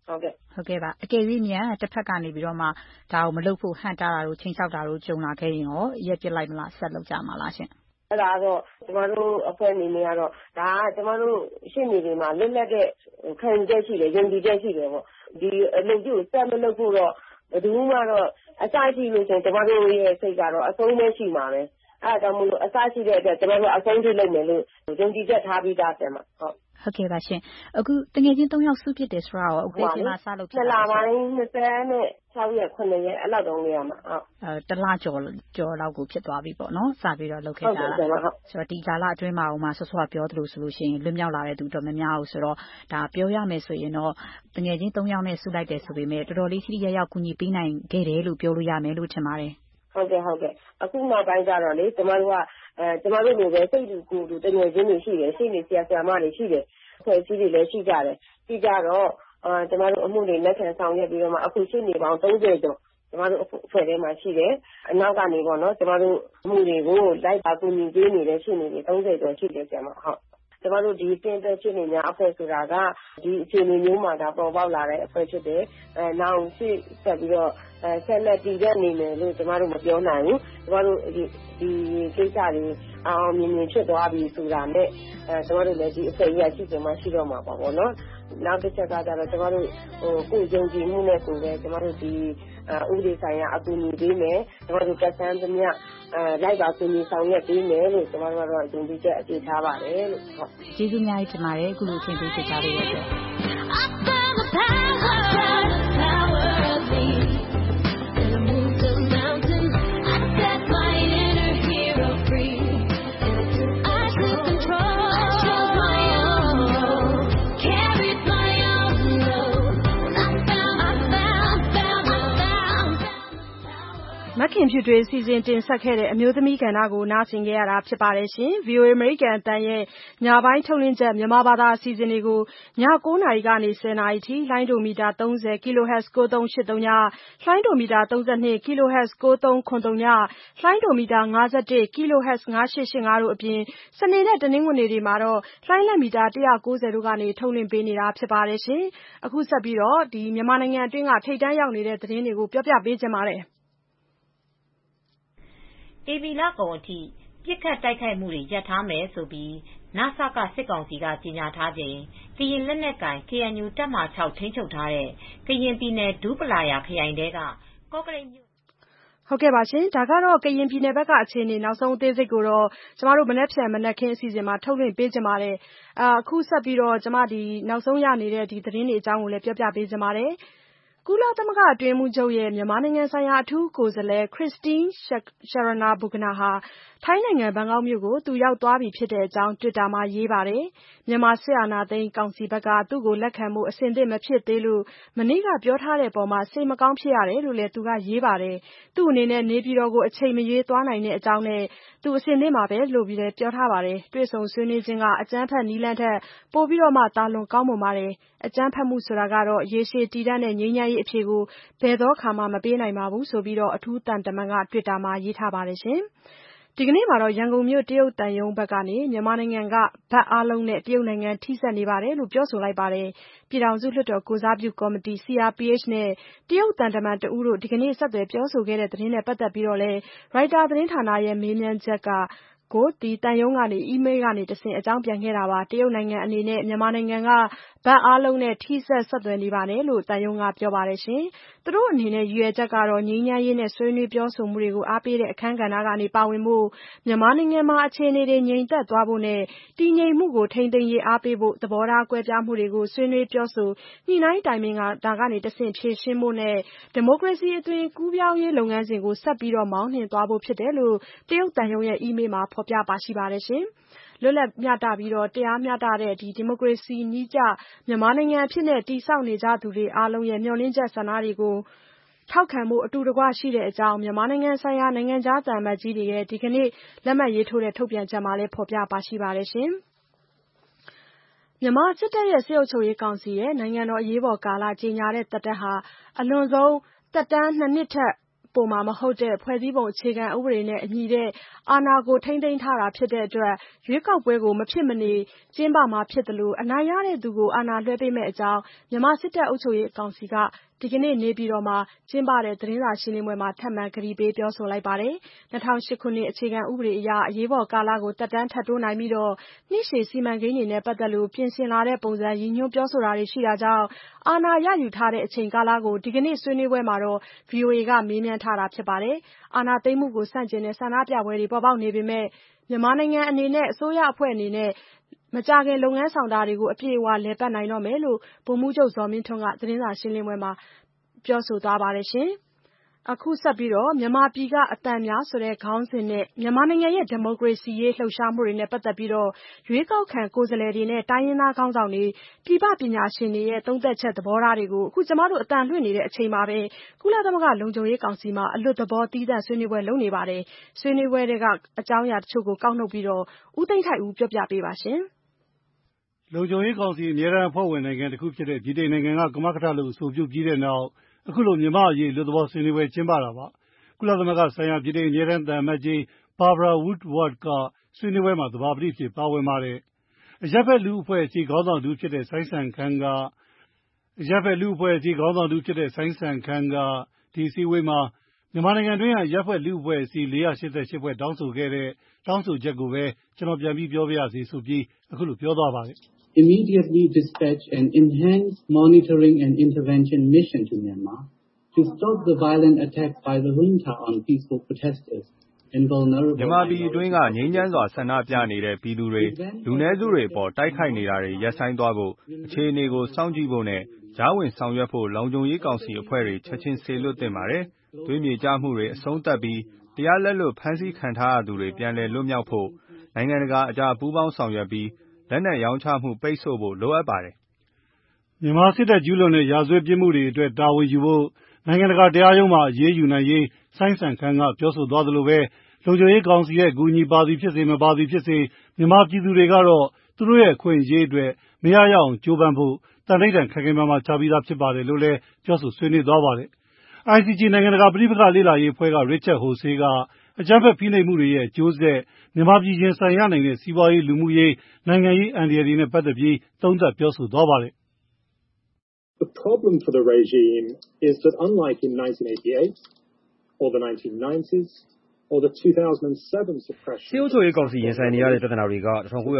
ဟုတ်ကဲ့ပါအကယ်၍မြန်တစ်ဖက်ကနေပြီးတော့မှဒါကိုမလုပ်ဖို့ဟန်တာတာတို့ချိန်ချောက်တာတို့ကြုံလာခဲ့ရင်ရောရက်ပြစ်လိုက်မလားဆက်လုပ်ကြမှာလားရှင်အဲ့ဒါတော့ကျမတို့အဖွဲ့အနေနဲ့ကတော့ဒါကကျမတို့ရှင်းနေတွေမှာလွတ်လပ်တဲ့ခံယူချက်ရှိတယ်ယုံကြည်ချက်ရှိတယ်ပေါ့ဒီအလုပ်ကြီးကိုစက်မလုပ်ဖို့တော့ဘယ်သူမှတော့အစရှိလို့ဆိုရင်ကျမတို့ရဲ့စိတ်ကတော့အဆုံးပဲရှိမှာပဲအဲ့ဒါကြောင့်မို့လို့အစရှိတဲ့အတွက်ကျမတို့အဆုံးထိလုပ်မယ်လို့ယုံကြည်ချက်ထားပြီးသားပြန်မှာဟုတ်ကဲ့ပါရှင်အခုတကယ်ချင်း3ယောက်စုဖြစ်တယ်ဆိုတာရောအခုချိန်မှာစလုပ်ဖြစ်တာလပိုင်း26ရက်9ရက်အဲ့လောက်တုန်းလေးရမှာတလကျော်လောက်ကိုဖြစ်သွားပြီပေါ့နော်စပြီးတော့လုပ်ခဲ့ကြတာဆိုတော့ဒီကာလအတွင်းမှာမှဆော့ဆော့ပြောသလိုဆိုလို့ရှိရင်လွတ်မြောက်လာတဲ့သူတော်များများကိုဆိုတော့ဒါပြောရမယ်ဆိုရင်တော့တကယ်ချင်း3ယောက်နဲ့စုလိုက်တယ်ဆိုပေမဲ့တော်တော်လေးထိထိရောက်ရောက်ကူညီပေးနိုင်ခဲ့တယ်လို့ပြောလို့ရမယ်လို့ထင်ပါတယ်ဟုတ်ကဲ့အခုနောက်ပိုင်းကျတော့လေကျမတို့လိုပဲစိတ်တူကိုယ်တူတကယ်ချင်းတွေရှိတယ်ရှိနေဆရာမတွေရှိတယ်ဖွဲ့စည်းတွေလည်းရှိကြတယ်ပြီးကြတော့ကျမတို့အမှုတွေလက်ခံဆောင်ရွက်ပြီးတော့မှအခုရှိနေပေါင်း30ကျော်ကျမတို့အဖွဲ့ထဲမှာရှိတယ်အနောက်ကနေပေါ့နော်ကျမတို့အမှုတွေကိုလိုက်ပါကူညီပေးနေတဲ့ရှိနေတယ်30ကျော်ရှိတယ်ကျမဟုတ်ကျမတို့ဒီတင်တဲ့ဖြစ်နေများအဖွဲ့ဆိုတာကဒီအခြေအနေမျိုးမှာဒါပေါ်ပေါက်လာတဲ့အဖွဲ့ဖြစ်တယ်နောက်ရှိဆက်ပြီးတော့ဆက်လက်တည်ရနေမယ်လို့ကျမတို့မပြောနိုင်ဘူးကျမတို့ဒီကိစ္စတွေအောင်မြင်ဖြစ်သွားပြီဆိုတာနဲ့ကျမတို့လည်းဒီအဖွဲ့ကြီးရှိကြမှာရှိတော့မှာပေါ့နော်နောက်တစ်ချက်ကကျတော့ကျမတို့ကိုယ်ယုံကြည်မှုနဲ့ကိုယ်ပဲကျမတို့ဒီဥပဒေဆိုင်ရာအကူအညီပေးမယ်ကျမတို့တက်ဆန်းသမျှလိုက်ပါကူညီဆောင်ရွက်ပေးမယ်လို့ကျမတို့ကတော့ယုံကြည်ချက်အပြည့်ထားပါတယ်လို့ဟုတ်ကျေးဇူးများကြီးတင်ပါတယ်အခုလိုသင်ပေးကြတဲ့အတွက်မခင်ဖြူတွေစီစဉ်တင်ဆက်ခဲ့တဲ့အမျိုးသမီးကဏ္ဍကိုနားဆင်ခဲ့ရတာဖြစ်ပါတယ်ရှင်။ VOA အမေရိကန်အသံရဲ့ညပိုင်းထုတ်လွှင့်ချက်မြန်မာဘာသာအစီအစဉ်တွေကိုည9:00နာရီကနေ10:00နာရီထိလိုင်းဒိုမီတာ30 kHz 9383ညလိုင်းဒိုမီတာ32 kHz 9390ညလိုင်းဒိုမီတာ51 kHz 9885တို့အပြင်စနေနဲ့တနင်္ဂနွေတွေမှာတော့လိုင်းလက်မီတာ190တို့ကနေထုတ်လွှင့်ပေးနေတာဖြစ်ပါတယ်ရှင်။အခုဆက်ပြီးတော့မြန်မာနိုင်ငံအတွင်းကထိပ်တန်းရောက်နေတဲ့သတင်းတွေကိုပြောပြပေးချင်ပါတယ်။ဧပြီလကုန်အထိပစ်ခတ်တိုက်ခိုက်မှုတွေရပ်ထားမယ်လို့နစကစစ်ကောင်စီကကြေညာထားချိန်ကရင်လက်နက်ကိုင် KNU တပ်မဟာ 6 ထိန်းချုပ်ထားတဲ့ကရင်ပြည်နယ်ဒူးပလာယာခရိုင်ထဲကကော့ကရိတ်မြို့ဟုတ်ကဲ့ပါရှင်ဒါကတော့ကရင်ပြည်နယ်ဘက်ကအခြေအနေနောက်ဆုံးအသေးစိတ်ကိုတော့ကျမတို့မနက်ဖြန်မနက်ခင်းအစီအစဉ်မှာထုတ်လွှင့်ပေးကြပါမယ်အခုဆက်ပြီးတော့ကျမနောက်ဆုံးရနေတဲ့သတင်းတွေအကြောင်းကိုလည်းပြောပြပေးကြပါမယ်ကုလသမဂ္ဂအတွင်းရေးမှူးချုပ်ရဲ့မြန်မာနိုင်ငံဆိုင်ရာအထူးကိုယ်စားလှယ် Christine Schraner Burgener ဟာထိုင်းနိုင်ငံဘန်ကောက်မြို့ကိုသူရောက်သွားပြီဖြစ်တဲ့အကြောင်း Twitter မှာရေးပါတယ်။မြန်မာစစ်အာဏာသိမ်းကောင်စီဘက်ကသူ့ကိုလက်ခံဖို့အဆင်သင့်မဖြစ်သေးလို့မနေ့ကပြောထားတဲ့အပေါ်စိတ်မကောင်းဖြစ်ရတယ်လို့လည်းသူကရေးပါတယ်။သူ့အနေနဲ့နေပြည်တော်ကိုအချိန်မရွေးသွားနိုင်တဲ့အကြောင်းနဲ့သူအဆင်သင့်ပါပဲလို့လည်းပြောထားပါတယ်။တွေ့ဆုံဆွေးနွေးခြင်းကအကြမ်းဖက်နည်းလမ်းထက်ပိုပြီးတော့မှသာလွန်ကောင်းမွန်ပါတယ်။အကြမ်းဖက်မှုဆိုတာကတော့ရေရှည်တည်တံ့တဲ့ငြိမ်းချမ်းရေးအဖြေကိုဘယ်သောအခါမှမပေးနိုင်ပါဘူးဆိုပြီးအထူးသံတမန်က Twitter မှာရေးထားပါတယ်ရှင်။ဒီကနေ့မှာရန်ကုန်မြို့တရုတ်သံရုံးဘက်ကနေမြန်မာနိုင်ငံကဘက်အားလုံးနဲ့တရုတ်နိုင်ငံထိစပ်နေပါတယ်လို့ပြောဆိုလိုက်ပါတယ်။ပြည်ထောင်စုလွှတ်တော်ကိုယ်စားပြုကော်မတီ CRPH နဲ့တရုတ်သံတမန်တဦးတို့ဒီကနေ့ဆက်သွယ်ပြောဆိုခဲ့တဲ့သတင်းနဲ့ပတ်သက်ပြီးတော့လည်းရိုက်တာသတင်းဌာနရဲ့မေးမြန်းချက်ကိုသံရုံးကနေအီးမေးလ်ကနေတဆင့်အကြောင်းပြန်ခဲ့တာပါ။တရုတ်နိုင်ငံအနေနဲ့မြန်မာနိုင်ငံကဘက်အားလုံးနဲ့ထိစပ်ဆက်သွယ်နေပါတယ်လို့သံရုံးကပြောပါတယ်ရှင်။သူတို့အနေနဲ့ရည်ရွယ်ချက်ကတော့ငြိမ်းချမ်းရေးနဲ့ဆွေးနွေးပြောဆိုမှုတွေကိုအားပေးတဲ့အခန်းကဏ္ဍကနေပါဝင်ဖို့မြန်မာနိုင်ငံမှာအခြေအနေတွေငြိမ်သက်သွားဖို့နဲ့တည်ငြိမ်မှုကိုထိန်းသိမ်းရေးအားပေးဖို့သဘောထားကွဲပြားမှုတွေကိုဆွေးနွေးပြောဆိုညှိနှိုင်းတိုင်ပင်တာကနေတဆင့်ဖြေရှင်းဖို့နဲ့ဒီမိုကရေစီအသွင်ကူးပြောင်းရေးလုပ်ငန်းစဉ်ကိုဆက်ပြီးမောင်းနှင်သွားဖို့ဖြစ်တယ်လို့တရုတ်သံရုံးရဲ့အီးမေးလ်မှာဖော်ပြပါရှိပါတယ်ရှင်။လွတ်လပ်မျှတပြီးတရားမျှတတဲ့ဒီမိုကရေစီနည်းကျမြန်မာနိုင်ငံအဖြစ်တည်ဆောက်နေကြသူတွေအားလုံးရဲ့မျှော်လင့်ချက်ဆန္ဒတွေကိုထောက်ခံဖို့အတူတကွရှိတဲ့အကြောင်းမြန်မာနိုင်ငံဆိုင်ရာနိုင်ငံခြားသံအမတ်ကြီးတွေရဲ့ဒီကနေ့လက်မှတ်ရေးထိုးတဲ့ထုတ်ပြန်ချက်မှာလည်းဖော်ပြပါရှိပါတယ်ရှင်။မြန်မာစစ်တပ်ရဲ့စစ်အုပ်ချုပ်ရေးကောင်စီရဲ့နိုင်ငံတော်အရေးပေါ်ကာလကြေညာတဲ့သက်တမ်းဟာအလွန်ဆုံးသက်တမ်း2နှစ်ထက်ပုံမှာမဟုတ်တဲ့ဖွဲ့စည်းပုံအခြေခံဥပဒေနဲ့အညီတဲ့အာဏာကိုထိန်းသိမ်းထားတာဖြစ်တဲ့အတွက်ရွေးကောက်ပွဲကိုမဖြစ်မနေကျင်းပမှာဖြစ်သလိုအနိုင်ရတဲ့သူကိုအာဏာလွှဲပေးမယ့်အကြောင်းမြန်မာစစ်တပ်အုပ်ချုပ်ရေးကောင်စီကဒီကနေ့နေပြည်တော်မှာကျင်းပတဲ့သတင်းစာရှင်းလင်းပွဲမှာထပ်မံကတိပေးပြောဆိုလိုက်ပါတယ်။2008ခုနှစ်အခြေခံဥပဒေအရအရေးပေါ်ကာလကိုတက်တန်းထပ်တိုးနိုင်ပြီးနှစ်ရှည်စီမံကိန်းတွေနဲ့ပတ်သက်လို့ပြင်ဆင်လာတဲ့ပုံစံရည်ညွှန်းပြောဆိုတာတွေရှိတာကြောင့်အာဏာရယူထားတဲ့အချိန်ကာလကိုဒီကနေ့ဆွေးနွေးပွဲမှာVOA ကမေးမြန်းထားတာဖြစ်ပါတယ်။အာဏာသိမ်းမှုကိုဆန့်ကျင်တဲ့ဆန္ဒပြပွဲတွေပေါ်ပေါက်နေပေမဲ့မြန်မာနိုင်ငံအနေနဲ့အစိုးရအဖွဲ့အနေနဲ့မကြာခင်လုပ်ငန်းဆောင်တာတွေကိုအပြည့်အဝလည်ပတ်နိုင်တော့မယ်လို့ဗိုလ်မှူးချုပ်ဇော်မင်းထွန်းကသတင်းစာရှင်းလင်းပွဲမှာပြောဆိုသွားပါတယ်ရှင်။အခုဆက်ပြီးမြန်မာပြည်ကအသံများဆိုတဲ့ခေါင်းစဉ်နဲ့မြန်မာနိုင်ငံရဲ့ဒီမိုကရေစီရေးလှုပ်ရှားမှုတွေနဲ့ပတ်သက်ပြီးရွေးကောက်ခံကိုယ်စားလှယ်တွေနဲ့တိုင်းရင်းသားခေါင်းဆောင်တွေပြည်ပပညာရှင်တွေရဲ့သုံးသပ်ချက်သဘောထားတွေကိုအခုကျမတို့အသံလွှင့်နေတဲ့အချိန်မှာပဲကုလသမဂ္ဂလုံခြုံရေးကောင်စီမှာအလွတ်သဘောသီးသန့်ဆွေးနွေးပွဲလုပ်နေပါတယ်။ဆွေးနွေးပွဲတွေကအကြောင်းအရာတချို့ကိုကောက်နှုတ်ပြီးဦးသိန်းထိုက်ဦးပြောပြပေးပါရှင်။လုံခြုံရေးကောင်စီအမြဲတမ်းအဖွဲ့ဝင်နိုင်ငံတစ်ခုဖြစ်တဲ့ဗြိတိန်နိုင်ငံကကမကထလို့အဆိုပြုပြီးတဲ့နောက်အခုလိုမြန်မာအရေးလွတ်သဘောဆွေးနွေးပွဲကျင်းပတာပါ။ကုလသမဂ္ဂဆိုင်ရာဗြိတိန်အမြဲတမ်းသံအမတ်ကြီး Barbara Woodward ကဆွေးနွေးပွဲမှာသဘာပတိဖြစ်ပါဝင်ပါတယ်။အရပ်ဘက်လူ့အဖွဲ့အစည်းခေါင်းဆောင်တူဖြစ်တဲ့ဆိုင်းဆန်ခန်းကဒီအစည်းအဝေးမှာမြန်မာနိုင်ငံတွင်းကအရပ်ဘက်လူ့အဖွဲ့အစည်း488ဖွဲ့တောင်းဆိုခဲ့တဲ့တောင်းဆိုချက်ကိုပဲကျွန်တော်ပြန်ပြီးပြောပြရစီဆိုပြီးအခုလိုပြောသွားပါတယ်။ Immediately dispatch an enhanced monitoring and intervention mission to Myanmar to stop the violent attack by the junta on peaceful protesters and vulnerable မြန်မာပြည်အတွင်းကငြိမ်းချမ်းစွာဆန္ဒပြနေတဲ့ပြည်သူတွေလူနည်းစုတွေအပေါ်တိုက်ခိုက်နေတာတွေရပ်ဆိုင်းသွားဖို့အခြေအနေကိုစောင့်ကြည့်ဖို့နဲ့ကြားဝင်ဆောင်ရွက်ဖို့လုံခြုံရေးကောင်စီအဖွဲ့တွေချက်ချင်းစေလွှတ်သင့်ပါတယ်။သွေးမြေကျမှုတွေအဆုံးသတ်ပြီးတရားလက်လွတ်ဖမ်းဆီးခံထားရသူတွေပြန်လည်လွတ်မြောက်ဖို့နိုင်ငံတကာအကြားပူးပေါင်းဆောင်ရွက်ပြီးလက်နက်ရောင်းချမှုပိတ်ဆို့ဖို့လိုအပ်ပါတယ်။မြန်မာစစ်တပ်ကျူးလွန်တဲ့ရာဇဝတ်ပြစ်မှုတွေအတွက်တာဝန်ယူဖို့နိုင်ငံတကာတရားရုံးမှာအရေးယူနိုင်ရေးဆိုင်းဆန်ခန်းကပြောဆိုသွားသလိုပဲလုံခြုံရေးကောင်စီရဲ့ကူညီပါသည်ဖြစ်စေမပါသည်ဖြစ်စေမြန်မာပြည်သူတွေကတော့သူတို့ရဲ့အခွင့်အရေးအတွက်မရရအောင်ကြိုးပမ်းဖို့တန်ဋိဌာန်ခိုင်ခိုင်မာမာချပြီးသားဖြစ်ပါတယ်လို့လည်းပြောဆိုဆွေးနွေးသွားပါတယ်။ ICG နိုင်ငံတကာပဋိပက္ခလေ့လာရေးအဖွဲ့က Richard Horsey ကအကြမ်းဖက်ဖိနှိပ်မှုတွေရဲ့အကျိုးဆက်မြန်မာပြည်ရင်ဆိုင်ရနိုင်တဲ့စီးပွားရေးလူမှုရေးနိုင်ငံရေးအန္တရာယ်တွေနဲ့ပတ်သက်ပြီးသုံးသပ်ပြောဆိုသွားပါတယ်။ The problem for the regime is that unlike in 1988 or the 1990s or the 2007 suppression စစ်အုပ်ချုပ်ရေးကောင်စီရင်ဆိုင်နေရတဲ့ပြဿနာတွေက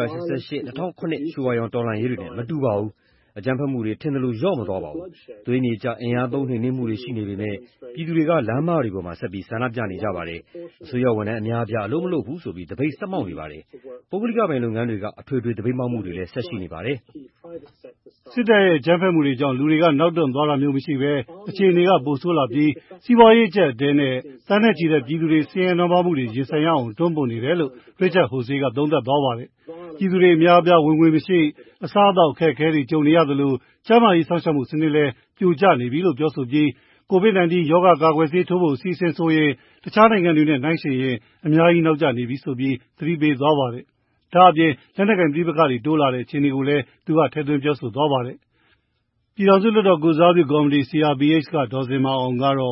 1988 2009ရွှေဝါရောင်တော်လှန်ရေးတွေနဲ့မတူပါဘူး။အကြမ်းဖက်မှုတွေထင်သလိုလျော့မသွားပါဘူး။သွေးမြေကျအင်အားသုံးနှိမ်နင်းမှုတွေရှိနေပေမဲ့ပြည်သူတွေကလမ်းမတွေပေါ်မှာဆက်ပြီးဆန္ဒပြနေကြပါတယ်။အစိုးရဝန်ထမ်းအများအပြားအလုပ်မလုပ်ဘူးဆိုပြီးတပိတ်ဆက်မှောက်နေပါတယ်။ပုဂ္ဂလိကပိုင်လုပ်ငန်းတွေကအထွေထွေတပိတ်မှောက်မှုတွေလည်းဆက်ရှိနေပါတယ်။စစ်တပ်ရဲ့အကြမ်းဖက်မှုတွေကြောင့်လူတွေကနောက်တွန့်သွားတာမျိုးမရှိဘဲအခြေအနေကပိုဆိုးလာပြီးစီးပွားရေးကျပ်တဲနဲ့တန်းနဲ့ချီတဲ့ပြည်သူတွေဆင်းရဲနွမ်းပါးမှုတွေရင်ဆိုင်ရအောင်တွန်းပို့နေတယ်လို့ Richard Horsey ကသုံးသပ်သွားပါတယ်။ပြည်သူတွေအများအပြားဝင်ငွေမရှိအစားအသောက်အခက်အခဲတွေကြုံနေရသလိုကျန်းမာရေးစောင့်ရှောက်မှုစနစ်လည်းပြိုကျနေပြီလို့ပြောဆိုပြီး COVID-19 ရောဂါကာကွယ်ဆေးထိုးဖို့အစီအစဉ်ဆိုရင်တခြားနိုင်ငံတွေနဲ့နှိုင်းယှဉ်ရင်အများကြီးနောက်ကျနေပြီဆိုပြီးသတိပေးသွားပါတယ်။ဒါအပြင်လက်နက်ကိုင်ပဋိပက္ခတွေတိုးလာတဲ့အခြေအနေကိုလည်းသူကထည့်သွင်းပြောဆိုသွားပါတယ်။ပြည်ထောင်စုလွှတ်တော်ကိုယ်စားပြုကော်မတီ CRPH ကဒေါ်ဇင်မာအောင်ကတော့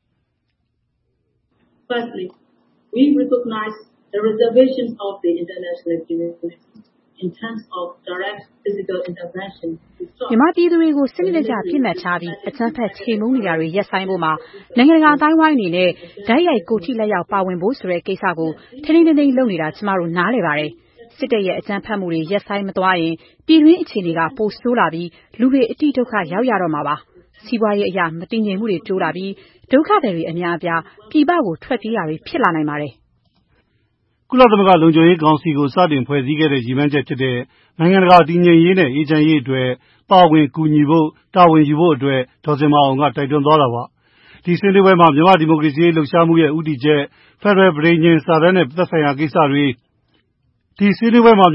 Firstly, we recognize the reservations of the international community in terms of direct physical intervention. မြန်မာပြည်သူတွေကိုစနစ်တကျပြစ်မှတ်ထားပြီးအကြမ်းဖက်ချေမှုန်းနေတာတွေရပ်ဆိုင်းဖို့မှာနိုင်ငံတကာအတိုင်းဝိုင်းအနေနဲ့ဓာတ်ရိုက်ကိုထိလက်ရောက်ပါဝင်ဖို့ဆိုတဲ့ကိစ္စကိုထိန်းထိန်းသိမ်းသိမ်းလုပ်နေတာကျမတို့နားလည်ပါတယ်။စစ်တပ်ရဲ့အကြမ်းဖက်မှုတွေရပ်ဆိုင်းမသွားရင်ပြည်တွင်းအခြေအနေကပိုဆိုးလာပြီးလူတွေအတိဒုက္ခရောက်ရတော့မှာပါ။စီးပွားရေးအရာမတည်ငြိမ်မှုတွေတိုးလာပြီးဒုက္ခသည်တွေအများအပြားပြည်ပကိုထွက်ပြေးတာတွေဖြစ်လာနိုင်ပါတယ်။ကုလသမဂ္ဂလုံခြုံရေးကောင်စီကိုစတင်ဖွဲ့စည်းခဲ့တဲ့ရည်မှန်းချက်ဖြစ်တဲ့နိုင်ငံတကာတည်ငြိမ်ရေးနဲ့အေးချမ်းရေးအတွက်ပါဝင်ကူညီဖို့တာဝန်ယူဖို့အတွက်ဒေါ်ဇင်မာအောင်ကတိုက်တွန်းသွားတာပါ။ဒီဆွေးနွေးပွဲမှာမြန်မာဒီမိုကရေစီရေးလှုပ်ရှားမှုရဲ့ဦးတည်ချက်ဖက်ဒရယ်ပြည်ညင်စာတမ်းနဲ့သက်ဆိုင်ရာကိစ္စတွေတိုင်းရင်းသားလူ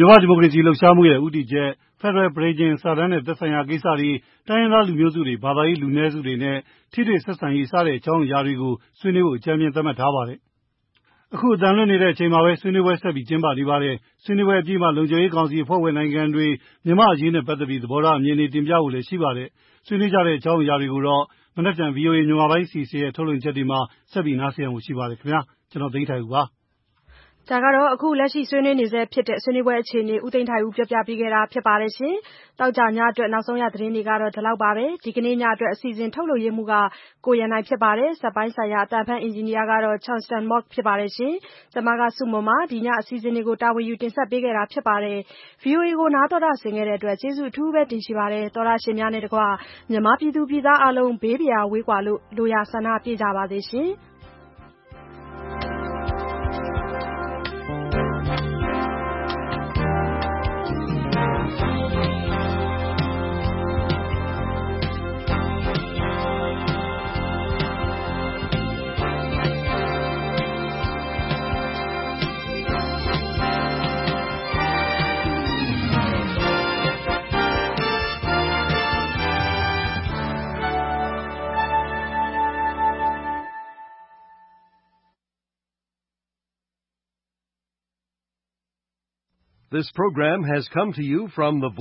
မျိုးစုတွေဘာသာရေးလူနည်းစုတွေနဲ့ထိတွေ့ဆက်ဆံရေးစတဲ့အကြောင်းအရာတွေကိုဆွေးနွေးဖို့အကြမ်းဖျင်းသတ်မှတ်ထားပါတယ်။အခုအသံလွှင့်နေတဲ့အချိန်မှာပဲဆွေးနွေးပွဲဆက်ပြီးကျင်းပနေပါတယ်။ဆွေးနွေးပွဲအပြီးမှာလုံခြုံရေးကောင်စီအဖွဲ့ဝင်နိုင်ငံတွေမြန်မာအရေးနဲ့ပတ်သက်ပြီးသဘောထားအမြင်တွေတင်ပြဖို့လည်းရှိပါတယ်။ဆွေးနွေးကြတဲ့အကြောင်းအရာတွေကိုတော့မနက်ဖြန် VOA မြန်မာပိုင်းစီစဉ်ရဲ့ထုတ်လွှင့်ချက်တွေမှာဆက်ပြီးနားဆင်ရမှုရှိပါတယ်ခင်ဗျာ။ကျွန်တော်သိန်းထိုက်ဦးပါ။ဒါကတော့အခုလက်ရှိဆွေးနွေးနေဆဲဖြစ်တဲ့ဆွေးနွေးပွဲအခြေအနေဦးသိန်းထိုက်ဦးပြောပြပေးခဲ့တာဖြစ်ပါတယ်ရှင်။တောက်ကြညအတွက်နောက်ဆုံးရသတင်းတွေကတော့ဒီလောက်ပါပဲ။ဒီကနေ့ညအတွက်အစီအစဉ်ထုတ်လို့ရမှုကကိုရန်နိုင်ဖြစ်ပါတယ်။စက်ပိုင်းဆိုင်ရာအတန်ဖန်အင်ဂျင်နီယာကတော့ Charleston Mock ဖြစ်ပါတယ်ရှင်။ကျွန်မကစုမွန်ပါဒီညအစီအစဉ်တွေကိုတာဝန်ယူတင်ဆက်ပေးခဲ့တာဖြစ်ပါတယ်။ VOA ကိုနားတော်တာဆင်ခဲ့တဲ့အတွက်ကျေးဇူးအထူးပဲတင်ရှိပါတယ်။တော်ရရှင်များနဲ့တကွမြန်မာပြည်သူပြည်သားအလုံးဘေးပရာဝေးကွာလို့လိုရာဆန္ဒပြကြပါစေရှင်။ This program has come to you from the